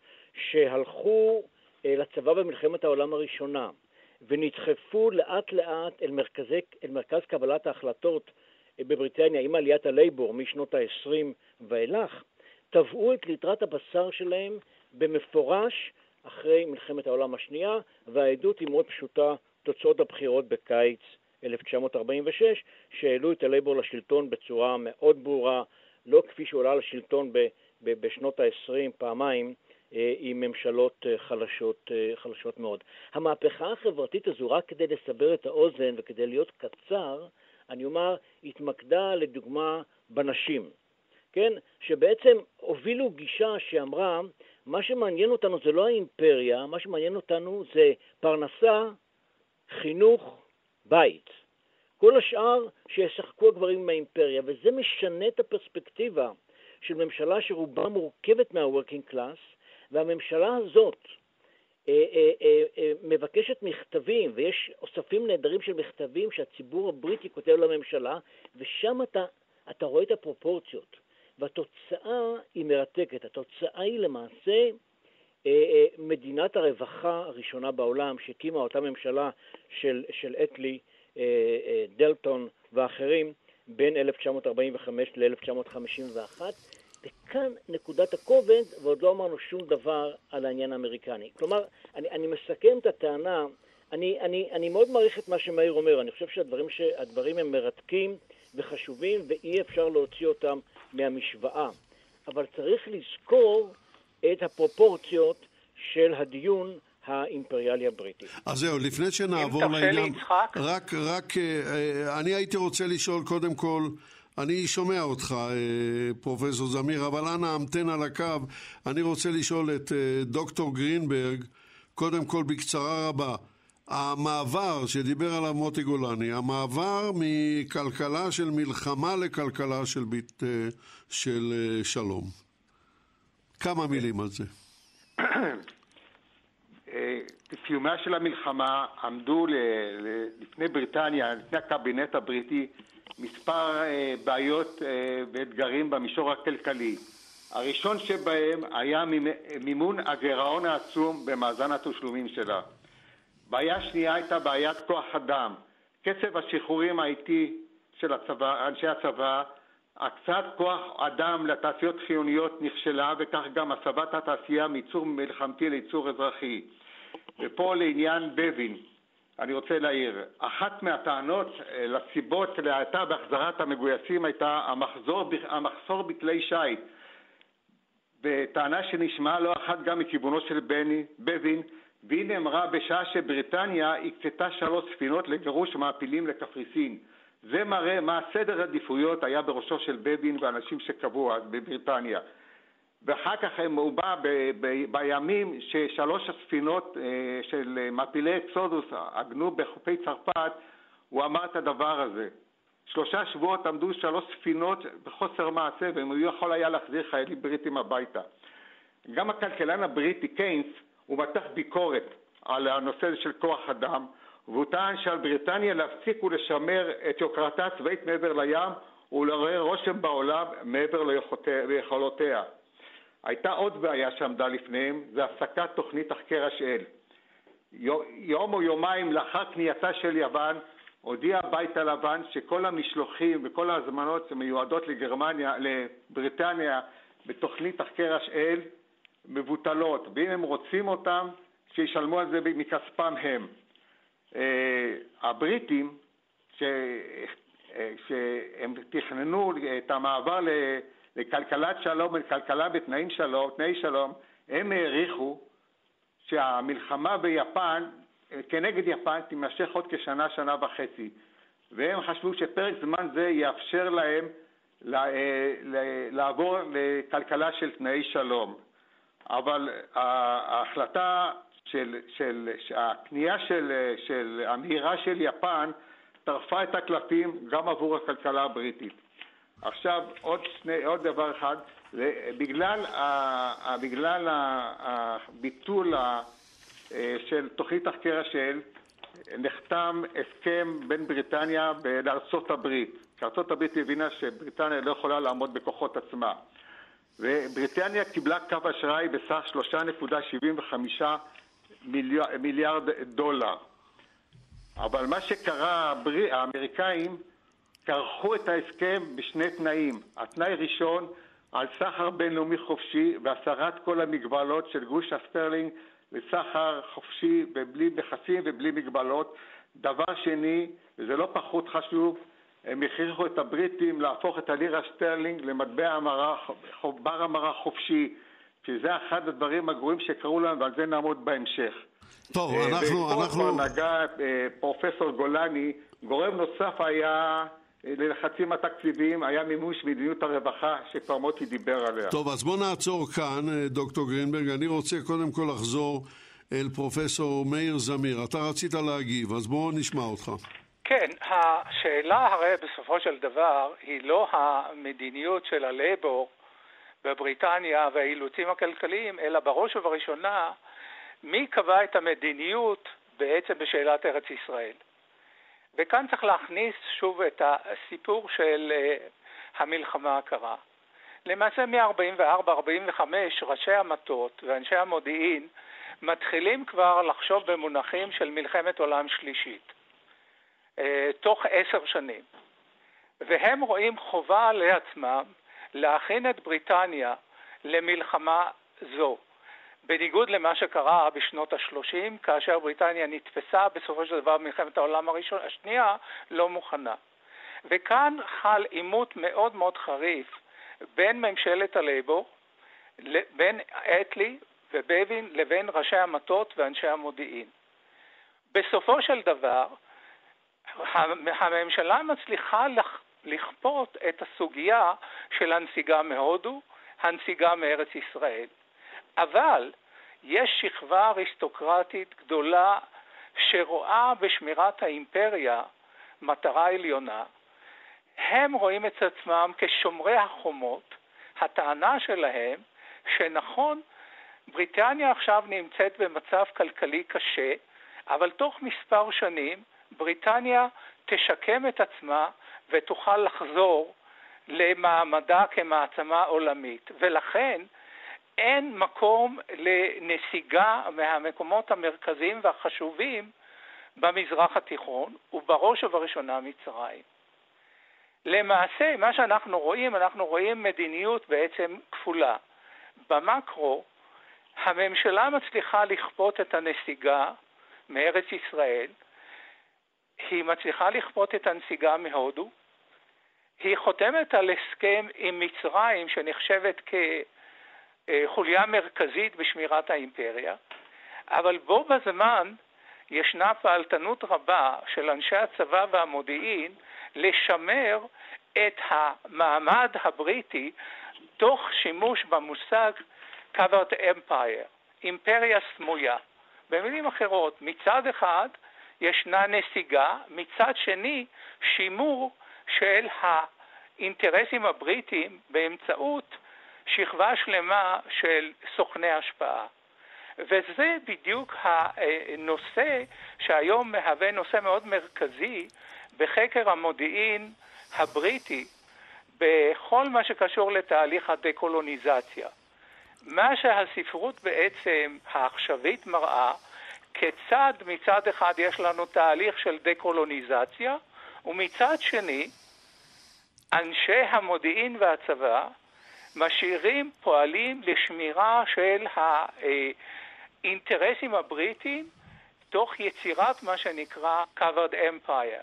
שהלכו לצבא במלחמת העולם הראשונה, ונדחפו לאט לאט אל, מרכזי, אל מרכז קבלת ההחלטות בבריטניה עם עליית הלייבור משנות ה-עשרים ואילך, טבעו את ליטרת הבשר שלהם במפורש אחרי מלחמת העולם השנייה, והעדות היא מאוד פשוטה, תוצאות הבחירות בקיץ אלף תשע מאות ארבעים ושש, שהעלו את הלייבור לשלטון בצורה מאוד ברורה, לא כפי שהוא עלה לשלטון ב, ב, בשנות ה-עשרים פעמיים, עם ממשלות חלשות, חלשות מאוד. המהפכה החברתית הזו, רק כדי לסבר את האוזן וכדי להיות קצר, אני אומר, התמקדה לדוגמה בנשים, כן? שבעצם הובילו גישה שאמרה, מה שמעניין אותנו זה לא האימפריה, מה שמעניין אותנו זה פרנסה, חינוך, בית. כל השאר שישחקו הגברים מהאימפריה, וזה משנה את הפרספקטיבה של ממשלה שרובה מורכבת מה-working class, והממשלה הזאת אה, אה, אה, אה, מבקשת מכתבים, ויש אוספים נהדרים של מכתבים שהציבור הבריטי כותב לממשלה, ושם אתה, אתה רואה את הפרופורציות. והתוצאה היא מרתקת. התוצאה היא למעשה אה, אה, מדינת הרווחה הראשונה בעולם, שהקימה אותה ממשלה של, של אטלי, אה, אה, דלטון ואחרים, בין אלף תשע מאות ארבעים וחמש ל-אלף תשע מאות חמישים ואחת, וכאן נקודת הכובד, ועוד לא אמרנו שום דבר על העניין האמריקני. כלומר, אני, אני מסכם את הטענה, אני, אני, אני מאוד מעריך את מה שמאיר אומר, אני חושב שהדברים, שהדברים הם מרתקים וחשובים, ואי אפשר להוציא אותם מהמשוואה. אבל צריך לזכור את הפרופורציות של הדיון האימפריאלי הבריטי. אז זהו, לפני שנעבור לעניין, רק, רק, אני הייתי רוצה לשאול קודם כל, אני שומע אותך, פרופסור זמיר, אבל אנא המתן על הקו. אני רוצה לשאול את דוקטור גרינברג, קודם כל בקצרה רבה, המעבר שדיבר עליו מוטי גולני, המעבר מכלכלה של מלחמה לכלכלה של, בית, של שלום. כמה מילים על זה. בסיומה של המלחמה עמדו לפני בריטניה, לפני הקבינט הבריטי, מספר בעיות ואתגרים במישור הכלכלי. הראשון שבהם היה מימון הגירעון העצום במאזן התשלומים שלה. בעיה שנייה הייתה בעיית כוח אדם. קצב השחרורים האיטי של הצבא, אנשי הצבא, הקצאת כוח אדם לתעשיות חיוניות נכשלה, וכך גם הסבת התעשייה מייצור מלחמתי לייצור אזרחי. ופה לעניין בבין, אני רוצה להעיר, אחת מהטענות לסיבות להאטה בהחזרת המגויסים הייתה המחזור, המחסור בכלי שיט, וטענה שנשמעה לא אחת גם מכיוונו של בני, בבין, והיא נאמרה בשעה שבריטניה הקצתה שלוש ספינות לגירוש מעפילים לקפריסין. זה מראה מה הסדר עדיפויות היה בראשו של בבין ואנשים שקבעו בבריטניה. ואחר כך הוא בא ב, ב, בימים ששלוש הספינות של מעפילי אקסודוס עגנו בחופי צרפת, הוא אמר את הדבר הזה. שלושה שבועות עמדו שלוש ספינות בחוסר מעשה, והוא יכול היה להחזיר חיילים בריטים הביתה. גם הכלכלן הבריטי קיינס, הוא מתח ביקורת על הנושא של כוח אדם, והוא טען שעל בריטניה להפסיק ולשמר את יוקרתה הצבאית מעבר לים, ולעורר רושם בעולם מעבר ליכולותיה. הייתה עוד בעיה שעמדה לפניהם, זה הפסקת תוכנית תחקר השאל. יום או יומיים לאחר כניעתה של יוון, הודיע הבית הלבן שכל המשלוחים וכל ההזמנות שמיועדות לגרמניה, לבריטניה, בתוכנית תחקר השאל, מבוטלות, ואם הם רוצים אותם, שישלמו על זה מכספם הם. הבריטים, שהם תכננו את המעבר לכלכלת שלום ולכלכלה בתנאים שלום, תנאי שלום, הם העריכו שהמלחמה ביפן, כנגד יפן, תימשך עוד כשנה, שנה וחצי. והם חשבו שפרק זמן זה יאפשר להם לעבור לכלכלה של תנאי שלום. אבל ההחלטה של, של, הקנייה של, של המהירה של יפן טרפה את הקלפים גם עבור הכלכלה הבריטית. עכשיו עוד, שני, עוד דבר אחד, בגלל, ה, בגלל הביטול של תוכנית תחקר השאל, נחתם הסכם בין בריטניה לארצות הברית. ארצות הברית הבינה שבריטניה לא יכולה לעמוד בכוחות עצמה. ובריטניה קיבלה קו אשראי בסך שלוש נקודה שבעים וחמישה מיליארד דולר. אבל מה שקרה, האמריקאים קרחו את ההסכם בשני תנאים. התנאי ראשון, על סחר בינלאומי חופשי והסרת כל המגבלות של גוש הסטרלינג לסחר חופשי ובלי מכסים ובלי מגבלות. דבר שני, וזה לא פחות חשוב, הם הכריחו את הבריטים להפוך את הלירה סטרלינג למטבע המרה, בר המרה חופשי, שזה אחד הדברים הגרועים שקראו להם, ועל זה נעמוד בהמשך. טוב, אנחנו... אנחנו... נגע פרופסור גולני, גורם נוסף היה ללחצים התקציביים, היה מימוש מדיניות הרווחה שכבר מוטי דיבר עליה. טוב, אז בוא נעצור כאן, דוקטור גרינברג. אני רוצה קודם כל לחזור אל פרופסור מאיר זמיר. אתה רצית להגיב, אז בוא נשמע אותך. כן, השאלה הרי בסופו של דבר היא לא המדיניות של הלייבור בבריטניה והאילוצים הכלכליים, אלא בראש ובראשונה מי קבע את המדיניות בעצם בשאלת ארץ ישראל. וכאן צריך להכניס שוב את הסיפור של המלחמה הקרה. למעשה מ-ארבעים וארבע ארבעים וחמש ראשי המטות ואנשי המודיעין מתחילים כבר לחשוב במונחים של מלחמת עולם שלישית. תוך עשר שנים. והם רואים חובה לעצמם להכין את בריטניה למלחמה זו. בניגוד למה שקרה בשנות ה-שלושים, כאשר בריטניה נתפסה בסופו של דבר במלחמת העולם הראשון, השנייה לא מוכנה. וכאן חל עימות מאוד מאוד חריף בין ממשלת הלייבור, בין אטלי ובבין לבין ראשי המטות ואנשי המודיעין. בסופו של דבר, הממשלה מצליחה לכפות את הסוגיה של הנסיגה מהודו, הנסיגה מארץ ישראל. אבל יש שכבה אריסטוקרטית גדולה שרואה בשמירת האימפריה מטרה עליונה. הם רואים את עצמם כשומרי החומות. הטענה שלהם שנכון, בריטניה עכשיו נמצאת במצב כלכלי קשה, אבל תוך מספר שנים בריטניה תשקם את עצמה ותוכל לחזור למעמדה כמעצמה עולמית. ולכן אין מקום לנסיגה מהמקומות המרכזיים והחשובים במזרח התיכון, ובראש ובראשונה מצרים. למעשה, מה שאנחנו רואים, אנחנו רואים מדיניות בעצם כפולה. במקרו, הממשלה מצליחה לכפות את הנסיגה מארץ ישראל, היא מצליחה לכפות את הנסיגה מהודו, היא חותמת על הסכם עם מצרים שנחשבת כחוליה מרכזית בשמירת האימפריה, אבל בו בזמן ישנה פעלתנות רבה של אנשי הצבא והמודיעין לשמר את המעמד הבריטי תוך שימוש במושג covered empire, אימפריה סמויה. במילים אחרות, מצד אחד ישנה נסיגה, מצד שני שימור של האינטרסים הבריטיים באמצעות שכבה שלמה של סוכני השפעה. וזה בדיוק הנושא שהיום מהווה נושא מאוד מרכזי בחקר המודיעין הבריטי בכל מה שקשור לתהליך הדקולוניזציה. מה שהספרות בעצם העכשווית מראה, כיצד מצד אחד יש לנו תהליך של דקולוניזציה, ומצד שני אנשי המודיעין והצבא משאירים פועלים לשמירה של האינטרסים הבריטיים תוך יצירת מה שנקרא covered empire.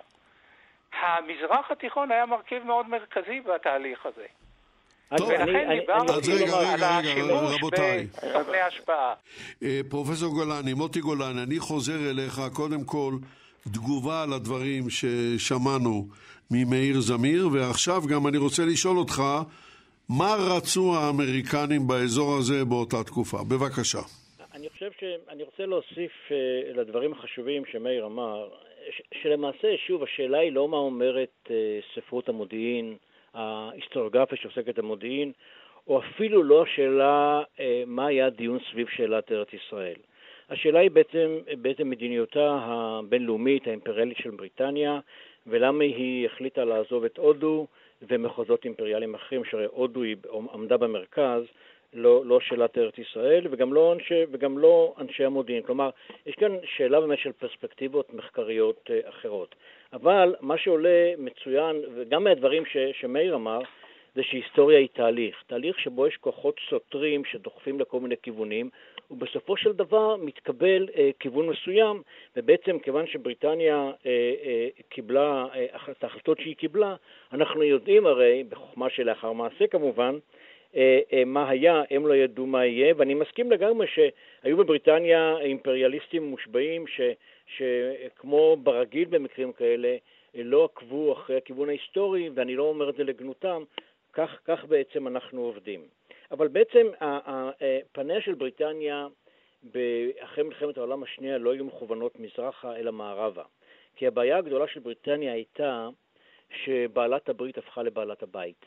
המזרח התיכון היה מרכיב מאוד מרכזי בתהליך הזה. טוב, ולכן דיברנו אז רגע, על רגע, השימוש רבותיי. בסוכני השפעה. פרופסור גולני, מוטי גולן, אני חוזר אליך קודם כל תגובה על הדברים ששמענו ממאיר זמיר, ועכשיו גם אני רוצה לשאול אותך, מה רצו האמריקנים באזור הזה באותה תקופה? בבקשה. אני חושב שאני רוצה להוסיף לדברים החשובים שמאיר אמר, שלמעשה, שוב, השאלה היא לא מה אומרת ספרות המודיעין, ההיסטוריוגרפיה שעוסקת המודיעין, או אפילו לא השאלה מה היה הדיון סביב שאלת ארץ ישראל. השאלה היא בעצם, בעצם מדיניותה הבינלאומית, האימפריאלית של בריטניה, ולמה היא החליטה לעזוב את הודו ומחוזות אימפריאליים אחרים, שהרי הודו היא עמדה במרכז, לא, לא שאלת ארץ ישראל, וגם לא, אנשי, וגם לא אנשי המודיעין. כלומר, יש כאן שאלה באמת של פרספקטיבות מחקריות אחרות. אבל מה שעולה מצוין, וגם מהדברים ש, שמאיר אמר, זה שהיסטוריה היא תהליך. תהליך שבו יש כוחות סותרים שדוחפים לכל מיני כיוונים, ובסופו של דבר מתקבל אה, כיוון מסוים, ובעצם כיוון שבריטניה אה, אה, קיבלה, אה, את ההחלטות שהיא קיבלה, אנחנו יודעים הרי, בחוכמה שלאחר מעשה כמובן, אה, אה, מה היה, הם לא ידעו מה יהיה, ואני מסכים לגמרי שהיו בבריטניה אימפריאליסטים מושבעים, ש, שכמו ברגיל במקרים כאלה, לא עקבו אחרי הכיוון ההיסטורי, ואני לא אומר את זה לגנותם, כך, כך בעצם אנחנו עובדים. אבל בעצם פניה של בריטניה אחרי מלחמת העולם השנייה לא היו מכוונות מזרחה אלא מערבה. כי הבעיה הגדולה של בריטניה הייתה שבעלת הברית הפכה לבעלת הבית.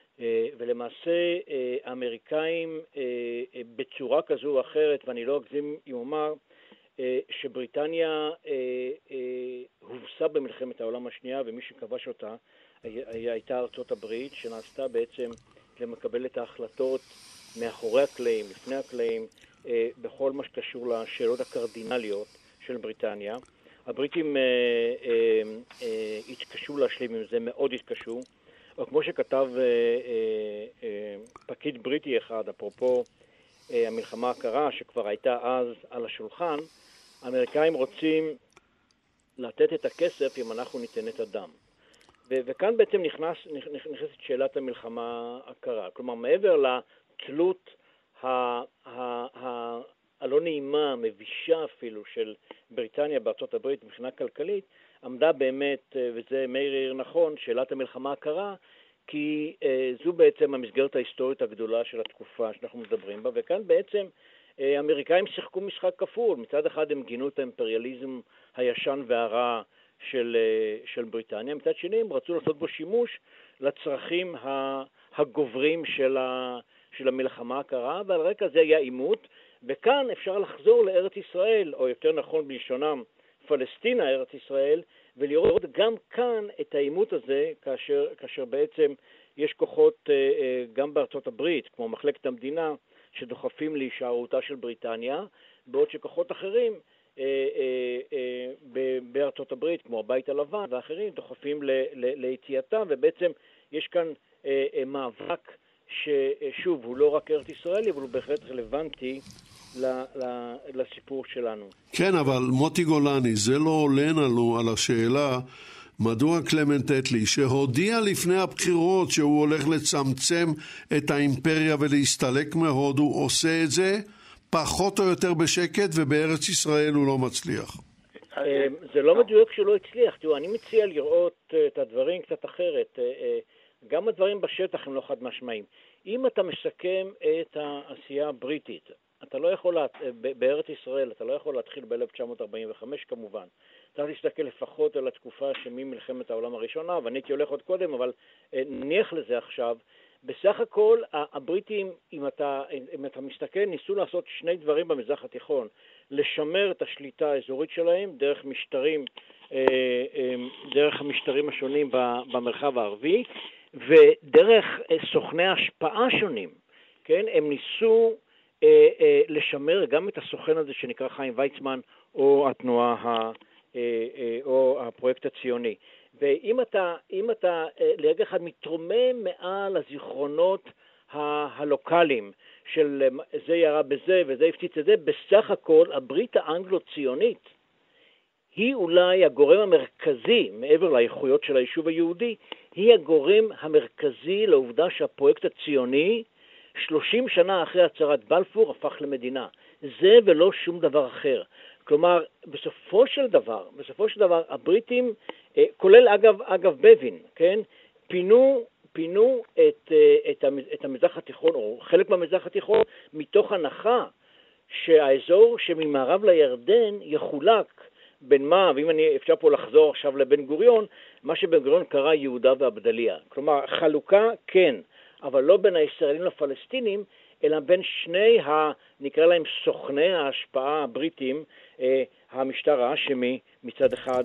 ולמעשה האמריקאים בצורה כזו או אחרת, ואני לא אגזים אם אומר, שבריטניה הובסה במלחמת העולם השנייה, ומי שכבש אותה הייתה ארצות הברית, שנעשתה בעצם למקבל את ההחלטות מאחורי הקלעים, לפני הקלעים, בכל מה שקשור לשאלות הקרדינליות של בריטניה. הבריטים התקשו להשלים עם זה, מאוד התקשו, או כמו שכתב פקיד בריטי אחד, אפרופו המלחמה הקרה שכבר הייתה אז על השולחן, האמריקאים רוצים לתת את הכסף אם אנחנו ניתן את הדם. ו- וכאן בעצם נכנס, נכנסת שאלת המלחמה הקרה. כלומר, מעבר לתלות ה- ה- ה- הלא נעימה, מבישה אפילו, של בריטניה בארצות הברית מבחינה כלכלית, עמדה באמת, וזה מאיר העיר נכון, שאלת המלחמה הקרה, כי זו בעצם המסגרת ההיסטורית הגדולה של התקופה שאנחנו מדברים בה, וכאן בעצם האמריקאים שיחקו משחק כפול. מצד אחד הם גינו את האימפריאליזם הישן והרע של, של בריטניה, מצד שני הם רצו לעשות בו שימוש לצרכים הגוברים של, ה, של המלחמה הקרה, ועל רקע זה היה עימות, וכאן אפשר לחזור לארץ ישראל, או יותר נכון בלשונם פלסטינה, ארץ ישראל, ולראות גם כאן את העימות הזה, כאשר, כאשר בעצם יש כוחות גם בארצות הברית, כמו מחלקת המדינה, שדוחפים להישארותה של בריטניה, בעוד שכוחות אחרים בארצות הברית, כמו הבית הלבן ואחרים, דוחפים ליציאתה, ובעצם יש כאן מאבק ששוב, הוא לא רק ארץ ישראלי, אבל הוא בהחלט רלוונטי לסיפור שלנו. כן, אבל מוטי גולני, זה לא עולה לנו על השאלה מדוע קלמנט אטלי, שהודיע לפני הבחירות שהוא הולך לצמצם את האימפריה ולהסתלק מהודו, עושה את זה פחות או יותר בשקט, ובארץ ישראל הוא לא מצליח. זה לא מדויק שהוא לא הצליח. תראו, אני מציע לראות את הדברים קצת אחרת. גם הדברים בשטח הם לא חד משמעיים. אם אתה מסכם את העשייה הבריטית, אתה לא יכול, בארץ ישראל, אתה לא יכול להתחיל ב-אלף תשע מאות ארבעים וחמש כמובן. צריך להסתכל לפחות על התקופה שממלחמת העולם הראשונה, ואני הייתי הולך עוד קודם, אבל נניח לזה עכשיו. בסך הכל, הבריטים, אם אתה, אם אתה מסתכל, ניסו לעשות שני דברים במזרח התיכון. לשמר את השליטה האזורית שלהם דרך משטרים, דרך המשטרים השונים במרחב הערבי, ודרך סוכני השפעה שונים. כן? הם ניסו לשמר גם את הסוכן הזה שנקרא חיים ויצמן, או התנועה ה... או הפרויקט הציוני. ואם אתה, אם אתה לרגע אחד מתרומם מעל הזיכרונות הלוקליים של זה ירה בזה וזה הפציץ את זה, בסך הכל הברית האנגלו-ציונית היא אולי הגורם המרכזי, מעבר לאיכויות של היישוב היהודי, היא הגורם המרכזי לעובדה שהפרויקט הציוני שלושים שנה אחרי הצהרת בלפור הפך למדינה. זה ולא שום דבר אחר. כלומר, בסופו של דבר, בסופו של דבר, הבריטים, כולל אגב, אגב בבין, כן, פינו, פינו את, את, את המזרח התיכון, או חלק מהמזרח התיכון, מתוך הנחה שהאזור שממערב לירדן יחולק בין מה, ואם אני אפשר פה לחזור עכשיו לבן גוריון, מה שבן גוריון קרא יהודה והבדליה. כלומר, חלוקה כן, אבל לא בין הישראלים לפלסטינים, אלא בין שני, ה, נקרא להם סוכני ההשפעה הבריטים, אה, המשטר האשמי מצד אחד,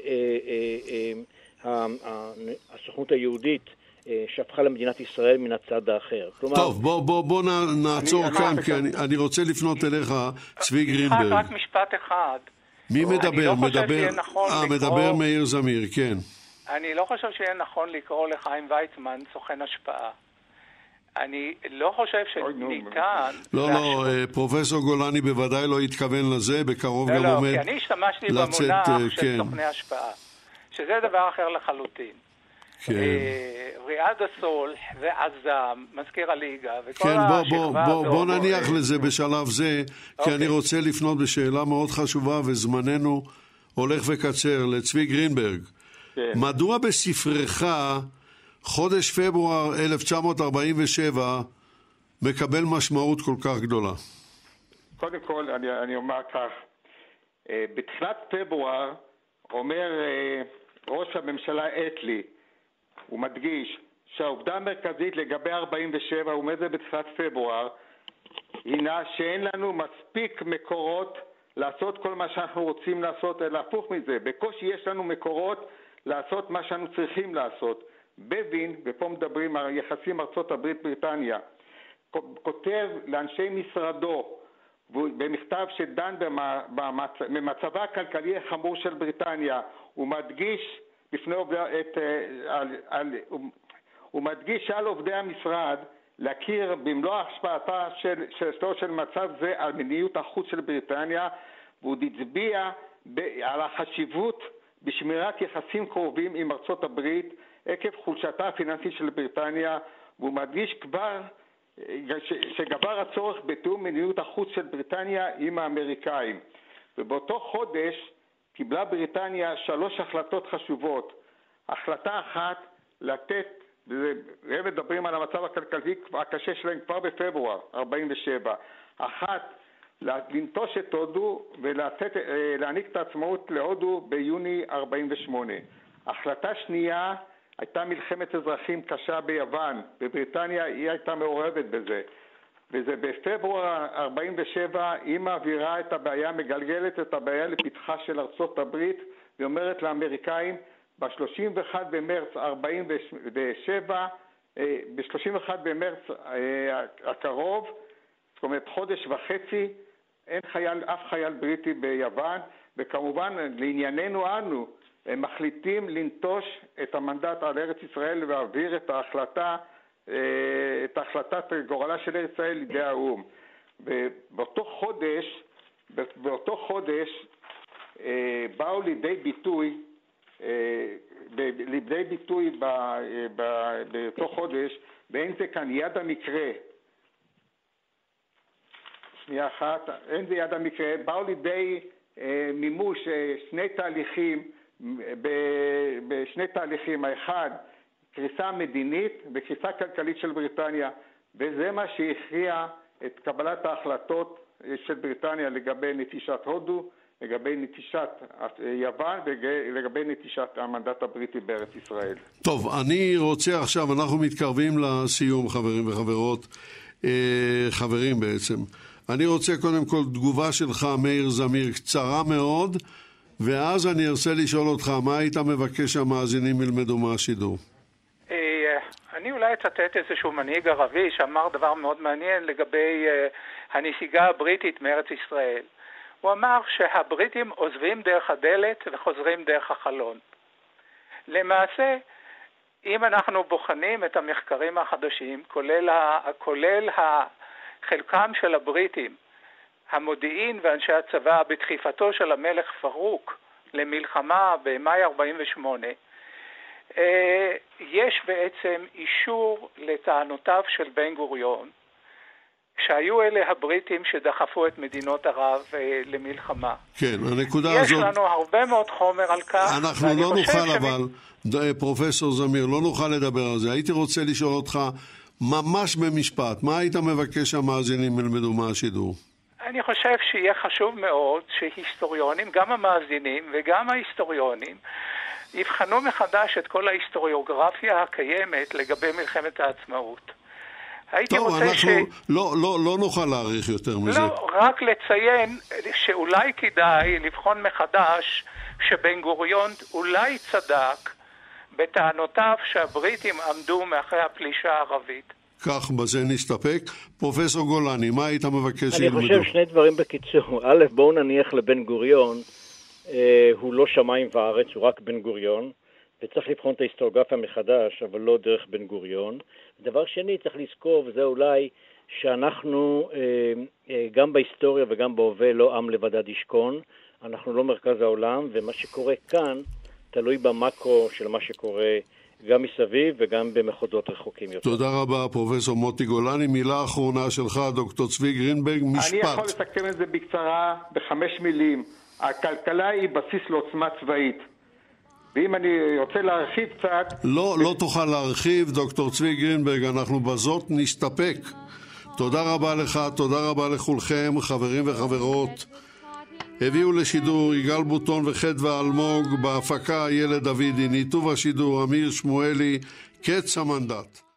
והסוכנות אה, אה, היהודית אה, שהפכה למדינת ישראל מן הצד האחר. כלומר, טוב, בוא, בוא, בוא נעצור אני, כאן, אני, כי אני, אני רוצה לפנות אליך, צבי גרינברג. רק משפט אחד. מי מדבר? לא מדבר, נכון אה, לקרוא, מדבר מאיר זמיר, כן. אני לא חושב שיהיה נכון לקרוא לחיים ויצמן סוכן השפעה. אני לא חושב שניתן... לא, לא, פרופסור גולני בוודאי לא התכוון לזה, בקרוב גם עומד לצאת... כי אני השתמשתי במונח של סוכני השפעה, שזה דבר אחר לחלוטין. ריאד הסול ועזם, מזכיר הליגה, וכל השכבה... בוא נניח לזה בשלב זה, כי אני רוצה לפנות בשאלה מאוד חשובה, וזמננו הולך וקצר, לצבי גרינברג. מדוע בספרך... חודש פברואר אלף תשע מאות ארבעים ושבע מקבל משמעות כל כך גדולה? קודם כל, אני, אני אומר כך, בתחילת פברואר אומר ראש הממשלה אטלי, הוא מדגיש שהעובדה המרכזית לגבי ארבעים ושבע, הוא אומר זה בתחילת פברואר, הינה שאין לנו מספיק מקורות לעשות כל מה שאנחנו רוצים לעשות, אלא הפוך מזה, בקושי יש לנו מקורות לעשות מה שאנו צריכים לעשות. בבין, ופה מדברים על יחסים ארצות הברית בריטניה, כותב לאנשי משרדו במכתב שדן במצבה הכלכלי החמור של בריטניה, הוא מדגיש בפני עובדי, את, על, על, הוא מדגיש על עובדי המשרד להכיר במלוא השפעתה של, של, של מצב זה על מדיניות החוץ של בריטניה, והוא הצביע על החשיבות בשמירת יחסים קרובים עם ארצות הברית עקב חולשתה הפיננסית של בריטניה, והוא מדגיש כבר שגבר הצורך בתיאום מדיניות החוץ של בריטניה עם האמריקאים. ובאותו חודש קיבלה בריטניה שלוש החלטות חשובות. החלטה אחת, לתת, והם מדברים על המצב הכלכלי הקשה שלהם כבר בפברואר ארבעים ושבע. אחת, לנטוש את הודו ולהעניק את העצמאות להודו ביוני ארבעים ושמונה. החלטה שנייה, הייתה מלחמת אזרחים קשה ביוון, בבריטניה היא הייתה מעורבת בזה. וזה בפברואר ארבעים ושבע, היא מעבירה את הבעיה, מגלגלת את הבעיה לפתחה של ארצות הברית, והיא אומרת לאמריקאים, ב-שלושים ואחד במרץ ארבעים ושבע, ב-שלושים ואחד במרץ הקרוב, זאת אומרת חודש וחצי, אין חייל, אף חייל בריטי ביוון, וכמובן לענייננו אנו, הם מחליטים לנטוש את המנדט על ארץ ישראל ולהעביר את ההחלטה, את החלטת גורלה של ארץ ישראל לידי האו"ם. ובאותו חודש, באותו חודש באו לידי ביטוי, לידי ביטוי באותו חודש, ואין זה כאן יד המקרה, שנייה אחת, אין זה יד המקרה, באו לידי מימוש שני תהליכים, בשני תהליכים, האחד, קריסה מדינית וקריסה כלכלית של בריטניה, וזה מה שהכריע את קבלת ההחלטות של בריטניה לגבי נטישת הודו, לגבי נטישת יוון ולגבי נטישת המנדט הבריטי בארץ ישראל. טוב, אני רוצה עכשיו, אנחנו מתקרבים לסיום, חברים וחברות, חברים בעצם. אני רוצה קודם כל תגובה שלך, מאיר זמיר, קצרה מאוד, ואז אני ארצה לשאול אותך, מה היית מבקש שהמאזינים ילמדו מהשידור? אני אולי אצטט איזשהו מנהיג ערבי שאמר דבר מאוד מעניין לגבי הנסיגה הבריטית מארץ ישראל. הוא אמר שהבריטים עוזבים דרך הדלת וחוזרים דרך החלון. למעשה, אם אנחנו בוחנים את המחקרים החדשים, כולל, ה, כולל חלקם של הבריטים, המודיעין ואנשי הצבא בדחיפתו של המלך פרוק למלחמה במאי ארבעים ושמונה, יש בעצם אישור לטענותיו של בן גוריון, שהיו אלה הבריטים שדחפו את מדינות ערב למלחמה. כן, הנקודה יש הזאת... יש לנו הרבה מאוד חומר על כך. אנחנו לא נוכל אבל, שמי... פרופסור זמיר, לא נוכל לדבר על זה. הייתי רוצה לשאול אותך ממש במשפט, מה היית מבקש שהמאזינים ילמדו מהשידור? אני חושב שיהיה חשוב מאוד שהיסטוריונים, גם המאזינים וגם ההיסטוריונים, יבחנו מחדש את כל ההיסטוריוגרפיה הקיימת לגבי מלחמת העצמאות. הייתי טוב, רוצה אנחנו ש... לא, לא, לא נוכל להעריך יותר מזה. לא, רק לציין שאולי כדאי לבחון מחדש שבן גוריון אולי צדק בטענותיו שהבריטים עמדו מאחרי הפלישה הערבית. כך, בזה נסתפק. פרופסור גולני, מה היית מבקש שילמדו? אני חושב שני דברים בקיצור. א', בואו נניח לבן גוריון, אה, הוא לא שמיים וארץ, הוא רק בן גוריון, וצריך לבחון את ההיסטוריוגרפיה מחדש, אבל לא דרך בן גוריון. דבר שני, צריך לזכור, וזה אולי שאנחנו אה, אה, גם בהיסטוריה וגם בהווה לא עם לבדד ישכון, אנחנו לא מרכז העולם, ומה שקורה כאן תלוי במקרו של מה שקורה גם מסביב וגם במחוזות רחוקים יותר. תודה רבה, פרופסור מוטי גולני. מילה אחרונה שלך, דוקטור צבי גרינברג, משפט. אני יכול לסכם את זה בקצרה, בחמש מילים. הכלכלה היא בסיס לעוצמה צבאית. ואם אני רוצה להרחיב קצת... לא, לא תוכל להרחיב, דוקטור צבי גרינברג, אנחנו בזאת נסתפק. תודה רבה לך, תודה רבה לכולכם, חברים וחברות. הביאו לשידור יגאל בוטון וחדווה אלמוג, בהפקה ילד דוידי, ניתוב השידור אמיר שמואלי, קץ המנדט.